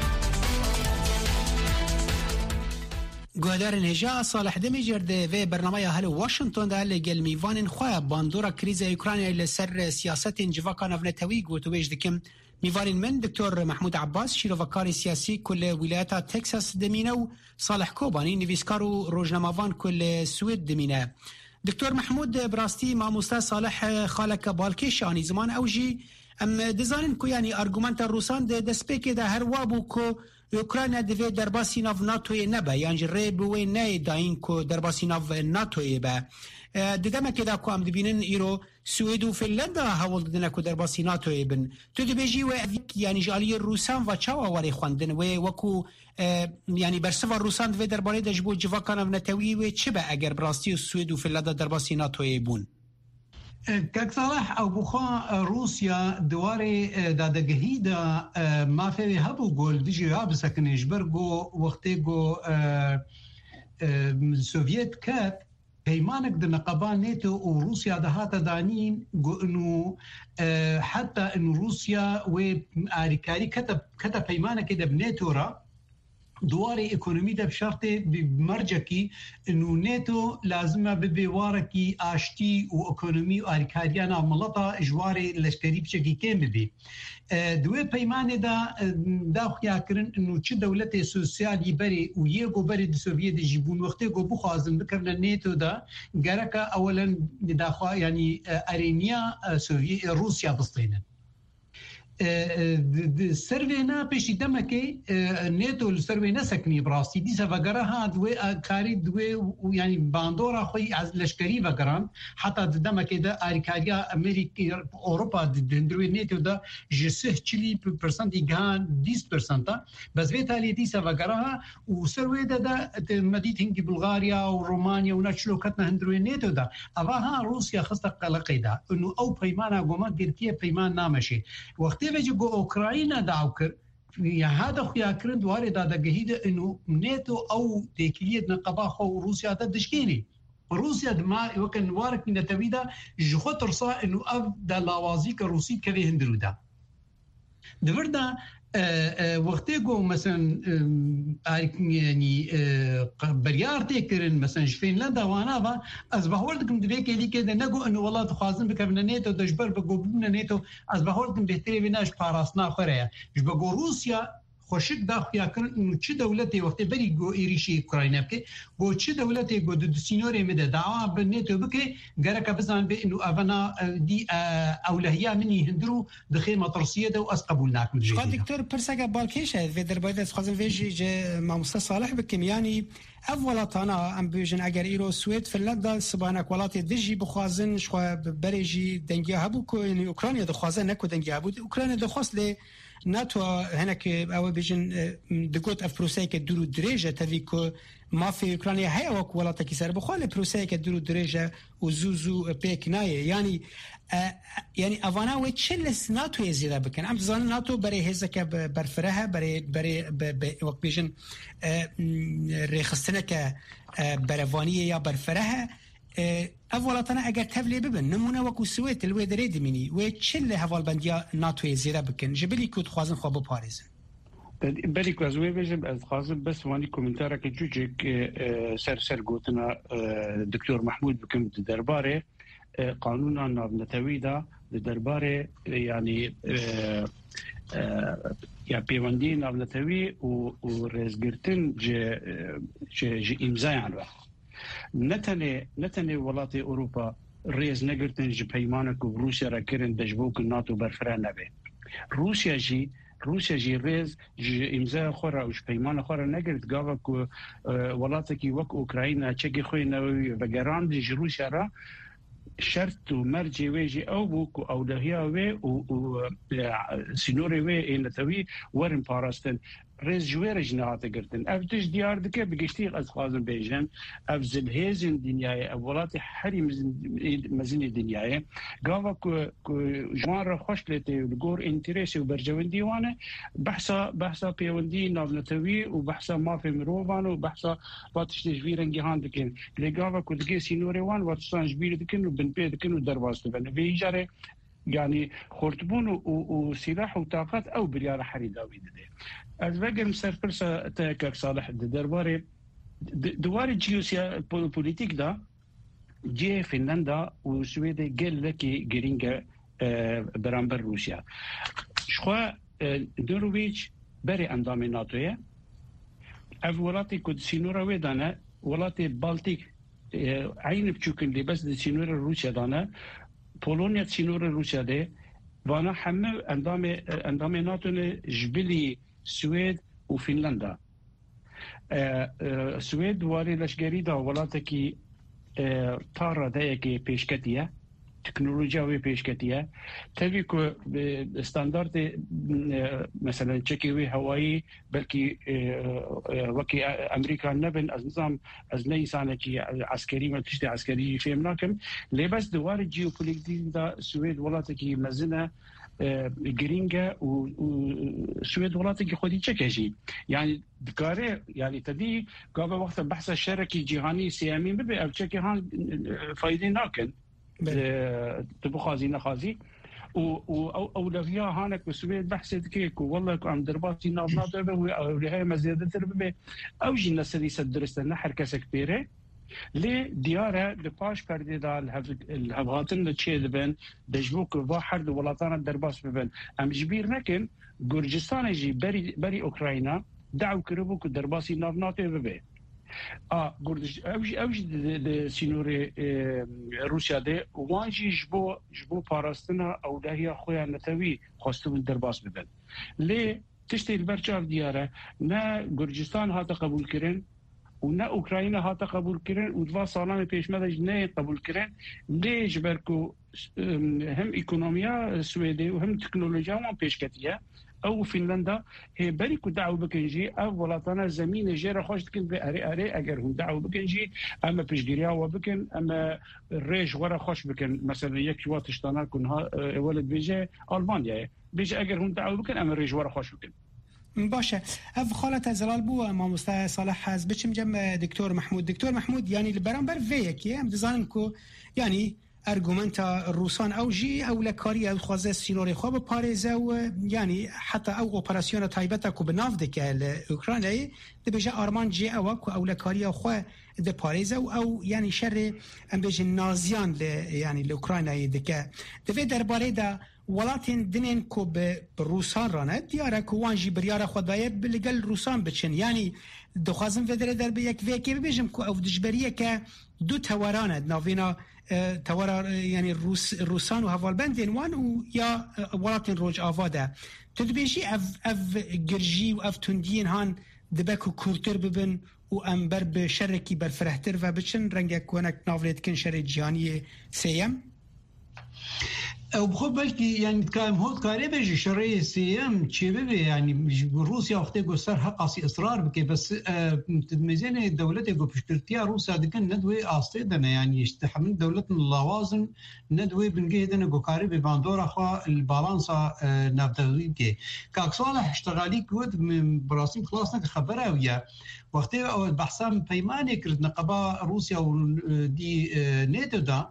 گوهدار نهجا صالح دمی جرده و برنامه هل واشنطن ده لگل میوان خواه باندورا کریز اوکراینیا لسر سیاست جواکان افنتوی گوتویج دکم میوان من دکتور محمود عباس شیروکاری سیاسی کل ولایت تکساس دمینه و صالح کوبانی نویسکار و روزنامه‌وان کل سوئد دمینه دکتور محمود براستی ماموستا صالح خالک بالکش آنی زمان اوجی ام دزانن کو یعنی ارگومنت روسان ده دسپیک ده هر وابو کو اوکراینیا دوی درباسی ناف ناتوی نبه یعنی ریب وی نه داین کو درباسی ناف ناتوی به ددمه که دا کو هم دبینن ایرو سوئد و فنلند هول ددنه کو درباسی ناتوی بن تو دبیجی و یعنی جالی روسان و چاوا وری خوندن و وکو یعنی برسوا روسان دوی درباره دجبو جواکان نتوی و چه به اگر براستی سوئد و فنلند درباسی ناتوی بون کاک صالح او بخوا روسیا دواري دادگهی دا مافي هبو گول دجي هاب سکنش برگو وقتی گو سوفيت كات پیمانك د نقبان ناتو او روسيا د هاته دانين انه حتى انه روسيا و امريكاري كتب كتب پیمانك د ناتو را دواري ايكونومي ده بشرط بمرجكي انه ناتو لازمه ببيواركي اشتي وايكونومي واركاريانا ملطه اجواري لشكري بشكل كامل بي دوی پیمانه دا دا خو کرن انه چې دولت سوسیالي بری او یو بری د سوویت جیبون وخت کو بخوازم بکرن نیتو دا ګرکه اولا دا خو یعنی ارینیا سوویت روسیا بسطینه سروینا پیشی دمکی نیتو سروینا سکنی براستی دیسا وگرها دوی کاری دوی یعنی باندورا خوی از لشکری وگران حتی دمکی دا آریکاریا امریکی اوروپا دندروی نیتو دا جسه چلی پرسنت ایگان دیس پرسنتا بس ویتالی دیسا وگرها و سروی دا دا مدید هنگی بلغاریا و رومانیا و نچلو کتنا هندروی نیتو دا اواها روسیا خستا قلقی دا انو او پیمانا گوما گرتیه پیمان نامشه وقتی وجه جو اوكرانيا داوكر يا هذا خويا كرن دواري دا جهيد انه ناتو او تكليد نقبا خو روسيا تدشكيني روسيا دما وكان وارك من تبيدا جو ترصا انه اف دا لاوازيك روسي كبي هندرودا دبردا وقتی گو مثلا يعني بريار تكرن مثلا فنلندا وانا با از بهوردكم دبيك اللي كده نجو انه والله تخازن بكبنا نيتو دجبر بگو بنا نيتو از بهوردكم بهتري بناش باراسنا خوريا جبگو روسيا خوشک دا خویا کن انه چه دولتی وقتی بری گو ایریشی اوکراینه بکه گو چه دولتی گو دو سینوری مده دعوا بنیتو بکه گرک بزن به انه اونا دی اولهیه منی هندرو دخیل مطرسیه دو از قبول ناکم شقا دکتور پرسگا بالکیشه و در باید از خوازن ویجی جه ماموستا صالح بکم یعنی اولاتانا ام بیژن اگر ایرو سوید فنلندا سبانک ولاتی دجی بخوازن شخوا بریجی دنگی هبو که اوکراینیا دخوازن نکو دنگی هبو اوکراینیا دخواست لی ناتو هناك او بيجن دقوت اف بروسيك دورو دريجه تذيكو ما في اوكرانيا هي وك ولا تكسر بخول بروسيك دورو دريجه وزوزو بيكنايه يعني آه يعني افانا وتشلس ناتو يزيد بكن ام زان ناتو بري هزك برفرها بري بري وك بيجن آه ريخستنك آه برفانيه يا برفرها اولاتنا اگر تبلی ببن نمونه وکو سویت الوی درید منی و چل هوال بندیا ناتوی زیره بکن جبلی کود خوازن خواب پاریزن بلی که از وی بجم از خوازن بس وانی کومنتاره که جوجه سر سر گوتنا دکتور محمود بکم درباره قانون نابنتوی دا درباره یعنی یا پیوندی نابنتوی و رزگرتن جه امضای عنوه نتنه نتنه ولات اوروبا ريز نگرتن ج پیمانک و روسیا را کرن دجبوک ناتو برفران نبه روسیا جی روسیا جی ريز ج امضا خورا وش پیمان خورا نگرت گاوا کو ولات کی وک اوکراینا چگی خوی نوی و گران ج روسیا را شرط و مرجع ويجي او بوك او دهيا وي و سينوري وي ان توي ورن باراستن رز جوير جنات قرتن افتش ديار دك بقشتي از خازن بيجن افزل هيزن دنياي اولات حري مزن دنياي قاوا كو جوار خوشلتي الجور انتريسي وبرجوين ديوانه بحثا بحثا بيوندي نافنتوي وبحثا ما في مروفان وبحثا واتش جويرن جهان دكن لي قاوا كو دكي سينوري وان واتسان جبير دكن وبن بي دكن ودرواز بن بيجاري يعني خرطبون وسلاح وطاقات او بريار حريداوي دي از وقت مسافر فرصة تاكاك صالح درباري دواري جيوسيا بوليتيك دا جي فنلندا وسويدي قال لكي جرينجا برامبر روسيا شخوا نرويج بري اندامي ناتوية اف ولاتي كود سينورا ويدانا ولاتي بالتيك عين بچوكن لي بس دي سينورا روسيا دانا بولونيا سينورا روسيا دي وانا حمل اندامي اندامي ناتو جبلي سويد وفنلندا سويد واري لشگری دا ولاتکی تارا دایکی پیشکتیه تكنولوژیا و پیشکتیه تبی که استاندارد مثلا چکی وی هوایی بلکی وکی امریکا نبن از نظام از نیسانه کی عسکری و تشت عسکری فهم نکم لباس دوار جیوپولیتیک دا سوئد ولاتی کی مزنه گرینگه و سوئد ولاتی کی خودی چکشی یعنی دکاره یعنی تدی قبل وقت بحث شرکی جهانی سیامی ببی او چکی هان فایده نکن تبو خازي نخازي و اولويا هانك بسويد بحث كيك والله عم درباتي نابنات ولهي مزيدة تربي اوجي الناس اللي سدرست نحر كسك بيري لي ديارة لباش پرده دا الهبغاتن لچه دبن دجبوك واحد ولاتانا درباس ببن ام جبير نكن گرجستان جي بري, بري اوكراينا دعو كربوك درباسي نابنات ببي آه گردش اوج اوج د سینور روسیا ده وانجی جبو جبو پاراستنا او دهیا خویا نتوی خواستو درباس ببن لی تشتی البرچاف دیاره نه گرجستان هاتا قبول کرن و نه اوکراین هاتا قبول کرن و دوا سالان پیشمدج نه قبول کرن لی جبرکو هم اکونومیا سوئدی و هم تکنولوژیا وان پیشکتیه او فنلندا هي بري كو دعوه بكنجي او ولاتنا زمين جيره خوش تكن باري اري اگر هو دعوه بكنجي اما بيشغيريا وبكن اما الريج ورا خوش بكن مثلا يك وقت اشتانا كن ولد بيجي المانيا بيجي اگر هم دعوه بكن اما الريج ورا خوش بكن باشه اف خالت زلال بو ما مستعد صالح حز بچم جم دكتور محمود دكتور محمود يعني البرامبر فيك ام دزانم کو يعني ارگومنتا روسان او جی او لکاری او خوازه سینوری خواب پاريزه و يعني حتى او اپراسیون تایبتا کو بناف دکه اوکراینای دبجه آرمان جی او کو او لکاری خو د پاريزه او يعني شر ام بجه نازیان ل يعني لاوکراینای دکه دوی درباره دا ولاتن دنین کو به روسان رانه دیاره کو وانجی بریاره خدای بلگل روسان بچن يعني دخوازم فدره در به یک وکی ببیجم کو او دجبریه که دو تورانه ناوینا توار يعني روس روسان وهفالبندين وان و يا ولاتن روج آواده تدبيجي اف اف جرجي و اف تندين هان دبكو كورتر ببن و امبر بشركي برفرهتر و بچن رنگك كونك ناولت كن شر جهاني سيم او بخوب بلكي يعني كان هو كاري بيجي شرعي سيام تشي بيبي يعني روسيا وقت يقول حقاسي اصرار بكي بس ميزان دولتي يقول بشكلتيا روسيا دكن ندوي اصيدنا يعني يستحمل دولتنا اللوازم ندوي بنجيدنا يقول كاري بباندورا خا البالانسا نافدويكي كاك صالح اشتغالي كود من براسيم خلاصنا خبرها ويا وقت بحثام بيماني كرت نقبا روسيا ودي نيتو دا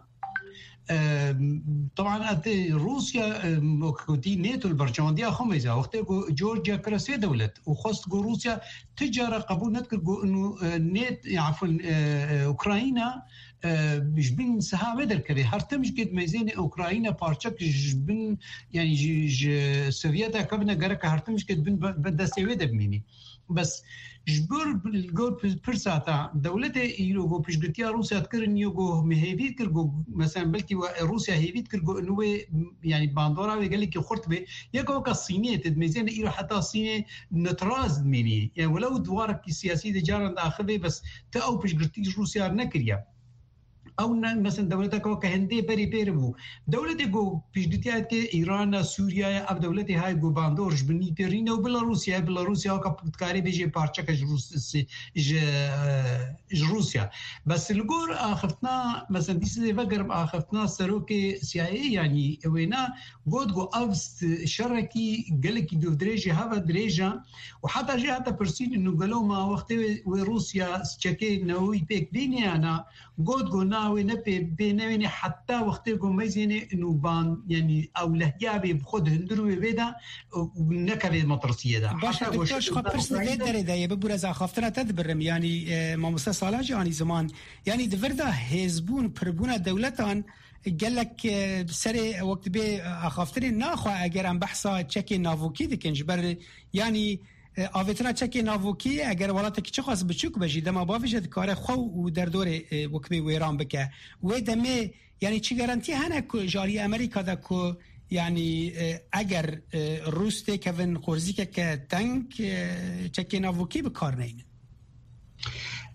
طبعا روسيا كوتي نيتو البرجانديا خميزه وقت جورجيا كرسي دولت وخص روسيا تجاره قبول نذكر انه نيت عفوا اوكرانيا بجبن سهامه دركبي هرتمش قد ميزان اوكرانيا بارچك جبن يعني سوفيتا كبنا غرك هرتمش قد بن بدا سويد بميني بس جبر الجول برساتا دولته يلوغو بيشغتيا روسيا تكرن يوغو مهيفيت كرغو مثلا بلكي روسيا هيفيت كرغو انه يعني باندورا قال لك خرط به يكو كالصينيه تدميزين يرو حتى الصينيه نتراز مني يعني ولو دوارك السياسي دجارن داخلي بس تاو بيشغتي روسيا نكريا او مثلا دولتك كهندي بري بيربو دولتي جو بيجديات ايران سوريا اب دولتي هاي جو باندورج بني بيرينا وبيلاروسيا بيلاروسيا كابتكاري بيجي بارتشك روسيا روسيا بس الجور اخفتنا مثلا دي سي فقر اخفتنا سروكي سياي يعني وينا جود جو افست شركي قالك دو دريجي هذا دريجا وحتى جي حتى برسين انه قالوا ما وقت روسيا تشكي نووي بيك بيني انا جود جو ناوي نبي بينوني حتى وقت يقوم ميزيني انه بان يعني او لهجابي بخد هندرو بيدا ونكبي مطرسيه ده باشا دكتور خبرس نقدر ده يبرز خافتنا تدبرم يعني ما مستصالح يعني زمان يعني دفردا حزبون پربونا دولتان قال لك سري وقت بي خافتني ناخو اگر ام بحثا تشكي نافوكي دكنج بر يعني آویتنا چکی ناوکی اگر ولات کی چخواست بچوک بجی دما باوجد کار خو و در دور وکبی ویران بکه و دمه یعنی چی گارانتی هنه کو جاری امریکا دا کو یعنی اگر روس ته کون قرزی که تنک چکی ناوکی به کار نین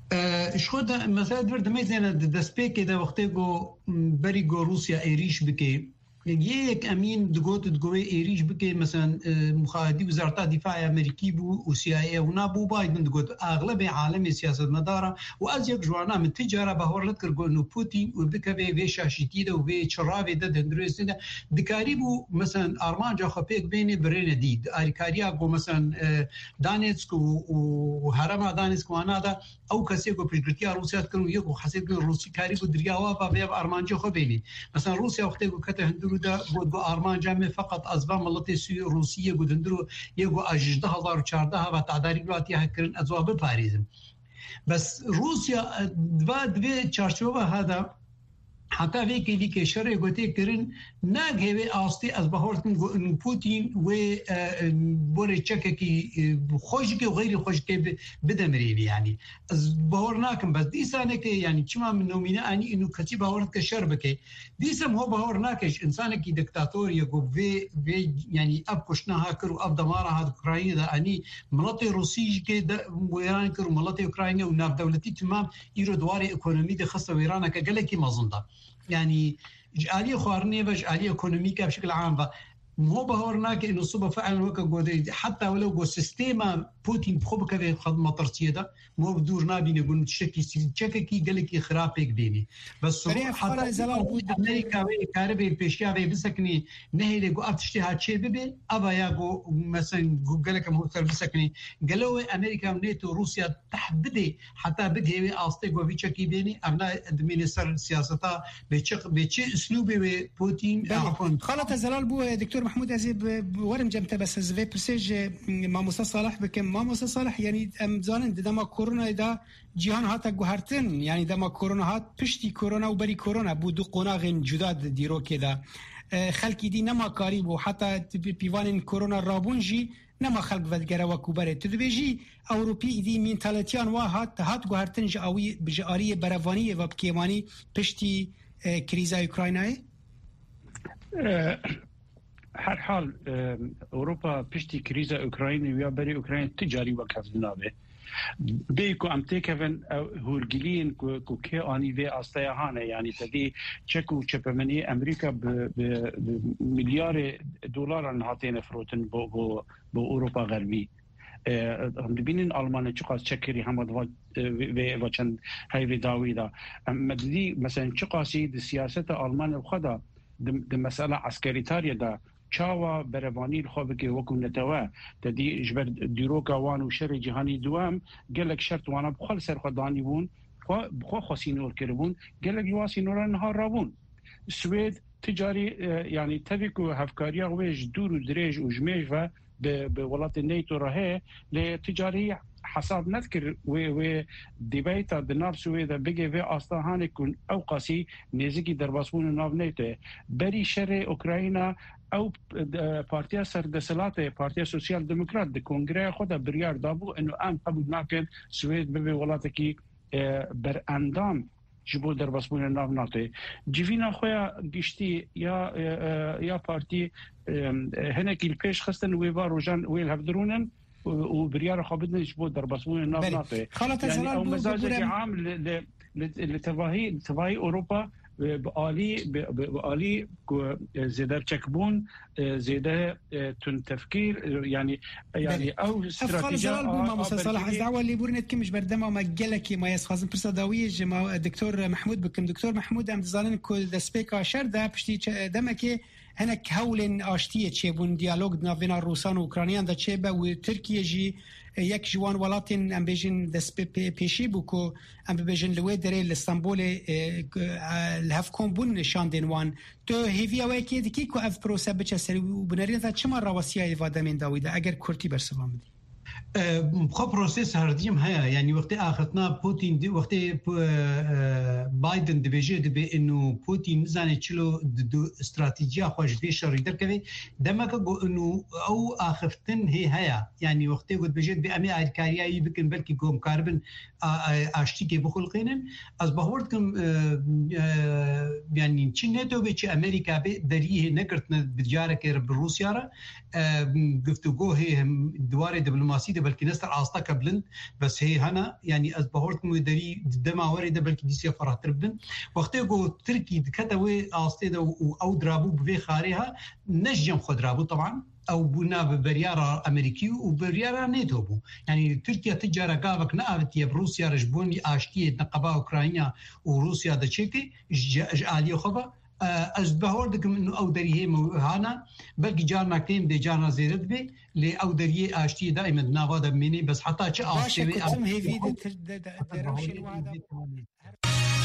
شخود مثلا درد میزنه دسپیک ده وقتی گو بری گو روسیا ایریش بکی یک امین دگوت دگوی ایریش بکی مثلا مخادی وزارت دفاع امریکی بو و سی آی ای و نابو بایدن دگوت اغلب عالم سیاست مداره و از یک جوانا من تجاره بهور لد کرد گو پوتین و بکوی وی شاشیتی ده و وی چراوی ده دندرویستی ده دکاری بو مثلا آرمان جا خپیک بینی برین دید آریکاریا گو مثلا دانیتسک و هرم دانیتسک وانا ده او کسی گو پیشگرتی روسیات کنو یکو حسید گو روسی کاری گو دریاوا با وی آرمان جا خو بینی مثلا روسیا وقتی گو کته هندرو ده بود گو آرمان جامع فقط ازبا ملت روسیه گو دندرو یکو اجده هزار و چارده و تعداری گلاتی هکرن ازواب پاریزم بس روسیا دوا دوی چارچوبه هذا حتی وی که وی که شرع گوته کرن ناگه آستی از بهارتن پوتین و بوره چکه کی خوش که غیر خوش که بدمرین یعنی از بهار ناکم بس دیسانه که یعنی چما من نومینه انی اینو کتی بهارت که شر بکه دیسم هو بهار ناکش انسان کی دیکتاتور یا گو وی وی یعنی اب کشنها کرو اب دماره هاد اوکراینه ده انی ملت روسی که و ایران کرو ملت اوکراینه و ناب دولتی تمام ایرو دوار اکونومی ده خاصه ایران که گله کی مزنده يعني آلية خوارنية باش آلية ايكونوميكا بشكل عام مو بهورنا كأنه صوبة فعلا وكا قودي حتى ولو قو سيستيما بوتين بخوب كذا خدمة ترسية ده مو بدور نابين يقولون تشكي تشكي قال لك خرابك بيني بس حتى زلال أمريكا وكاربي بيشيا بيسكني نهي لقو أبتشتي هاتشي ببي أبا ياقو مثلا قال لك مهتر بيسكني قالوا أمريكا ونيتو روسيا تحبدي حتى بدي أصدق وبيشكي بيني أبناء المينستر السياسة بيشق بيش أسلوبي بوتين خلط زلال بو دكتور محمود عزيب ورم جمت بس زي برسيج ما موسى صالح بكم ما موسى صالح يعني ام زانن دما كورونا دا جهان هاتا گوهرتن يعني دما كورونا هات پشتی كورونا و بری كورونا بو دو قناغن جدا دیرو كده خلقی دی نما کاری بو حتی پیوان كورونا رابونجی نما خلق ودگره و کوبره تدبیجی اوروپی دی مینتالتیان و هات هات گوهرتن جاوی بجاری بروانی و بکیمانی پشتی کریزا اوکراینای هر حال اوروبا پشتی کریزا اوکراینی و بری اوکراین تجاری و کذنابه بیکو امته کن هورگلین کو که آنی و استیاهانه یعنی تدی چکو چپمنی امریکا به میلیارد دلار نهاتین فروتن با با با اروپا غربی هم ببینین آلمان چقدر چکری هم و و چند هایی داویدا مدلی مثلا چقاسی سیاست آلمان خدا د مسئله عسکری تاریه دا چاوا بروانی خواب که وکونتوا تدی جبر دیروکا وان و شر جهانی دوام گلک شرط وانا بخال سر خدانی بون بخوا خاصینور کربون گلک یواسی نور نهار رابون سوید تجاری یعنی تبیکو هفکاریا ویج دور و دریج و جمیج و به ولات نیتو راه لتجاری حساب نذكر و ديبيتا دنار سويدا بيجي في أصلاً كون أو قاسي نزيكي درباسون ناف نيته بري شر أوكرانيا أو بارتيا سردسلاتة بارتيا سوسيال ديمقراط دي كونغري خدا بريار دابو إنه أم قبل ناكن سويد ببي ولاتكي بر أندام جبو درباسون ناف ناته جيفينا خويا جشتي يا يا بارتي هناك البيش خستن ويبار وجان ويل هفدرونن وبريار خابدنا يجبو درباسون الناف ناطي يعني أو مزاج عام لتباهي تباهي أوروبا بآلي بآلي زيادة تشكبون زيادة تن تفكير يعني يعني أو استراتيجية ما مصالح از دعوة اللي بورنت كم مش بردم وما جلك ما يسخازن برسا داوية جما دكتور محمود بكم دكتور محمود أم تزالن كل دسبيكا شرده بشتي دمكي هناك هولن آشتیه چه بون دیالوگ ناوین روسان و اوکراینیان دا چه با و ترکیه جی یک جوان ولاتین ام بیجن دست پیشی بو کو ام بیجن لوی دره لستانبول الهف کون بون نشان دینوان تو هیوی اوه که دیکی کو اف پروسه بچه سری و بنرین تا چما رواسیه ایواده من داویده اگر کرتی برسوام دی خب پروسس هردیم هيا يعني وقت اخذنا بوتين دي وقت بايدن دبيجي دبي انه بوتين زاني تشلو دو استراتيجيه خوش في شر دركبي دمك انه او اخفتن هي هيا يعني وقت قد بيجي بامي اركاريا يمكن بلكي قوم كاربن اشتكي بخلقين از بهورتكم يعني تشينيتو بيتش امريكا دريه نكرتنا بتجاره كير بروسيا را گفتگو هي دوار دبلوماسي براسی ده بلکې نستر آستا قبلن بس هي هنا يعني از بهورت مدري دما ورده بلکې دي فراتر بدن وقتی گو ترکی كتوي آستا ده او درابو بفي خاريها نجم خود رابو طبعا او بنا ببريارة امريكي وبريارة نيتو بو يعني تركيا تجارة قابك نقابت بروسيا رجبوني اشتيه نقبا اوكرانيا وروسيا دا تشيكي جاليه خبا از بهور دکم انه او دریه هانا بلکه جارنا کیم دی جارنا زیرت بی لی او دریه اشتی دائما نواده منی بس حتی چه آشتی باشه کتم هیوی در روشی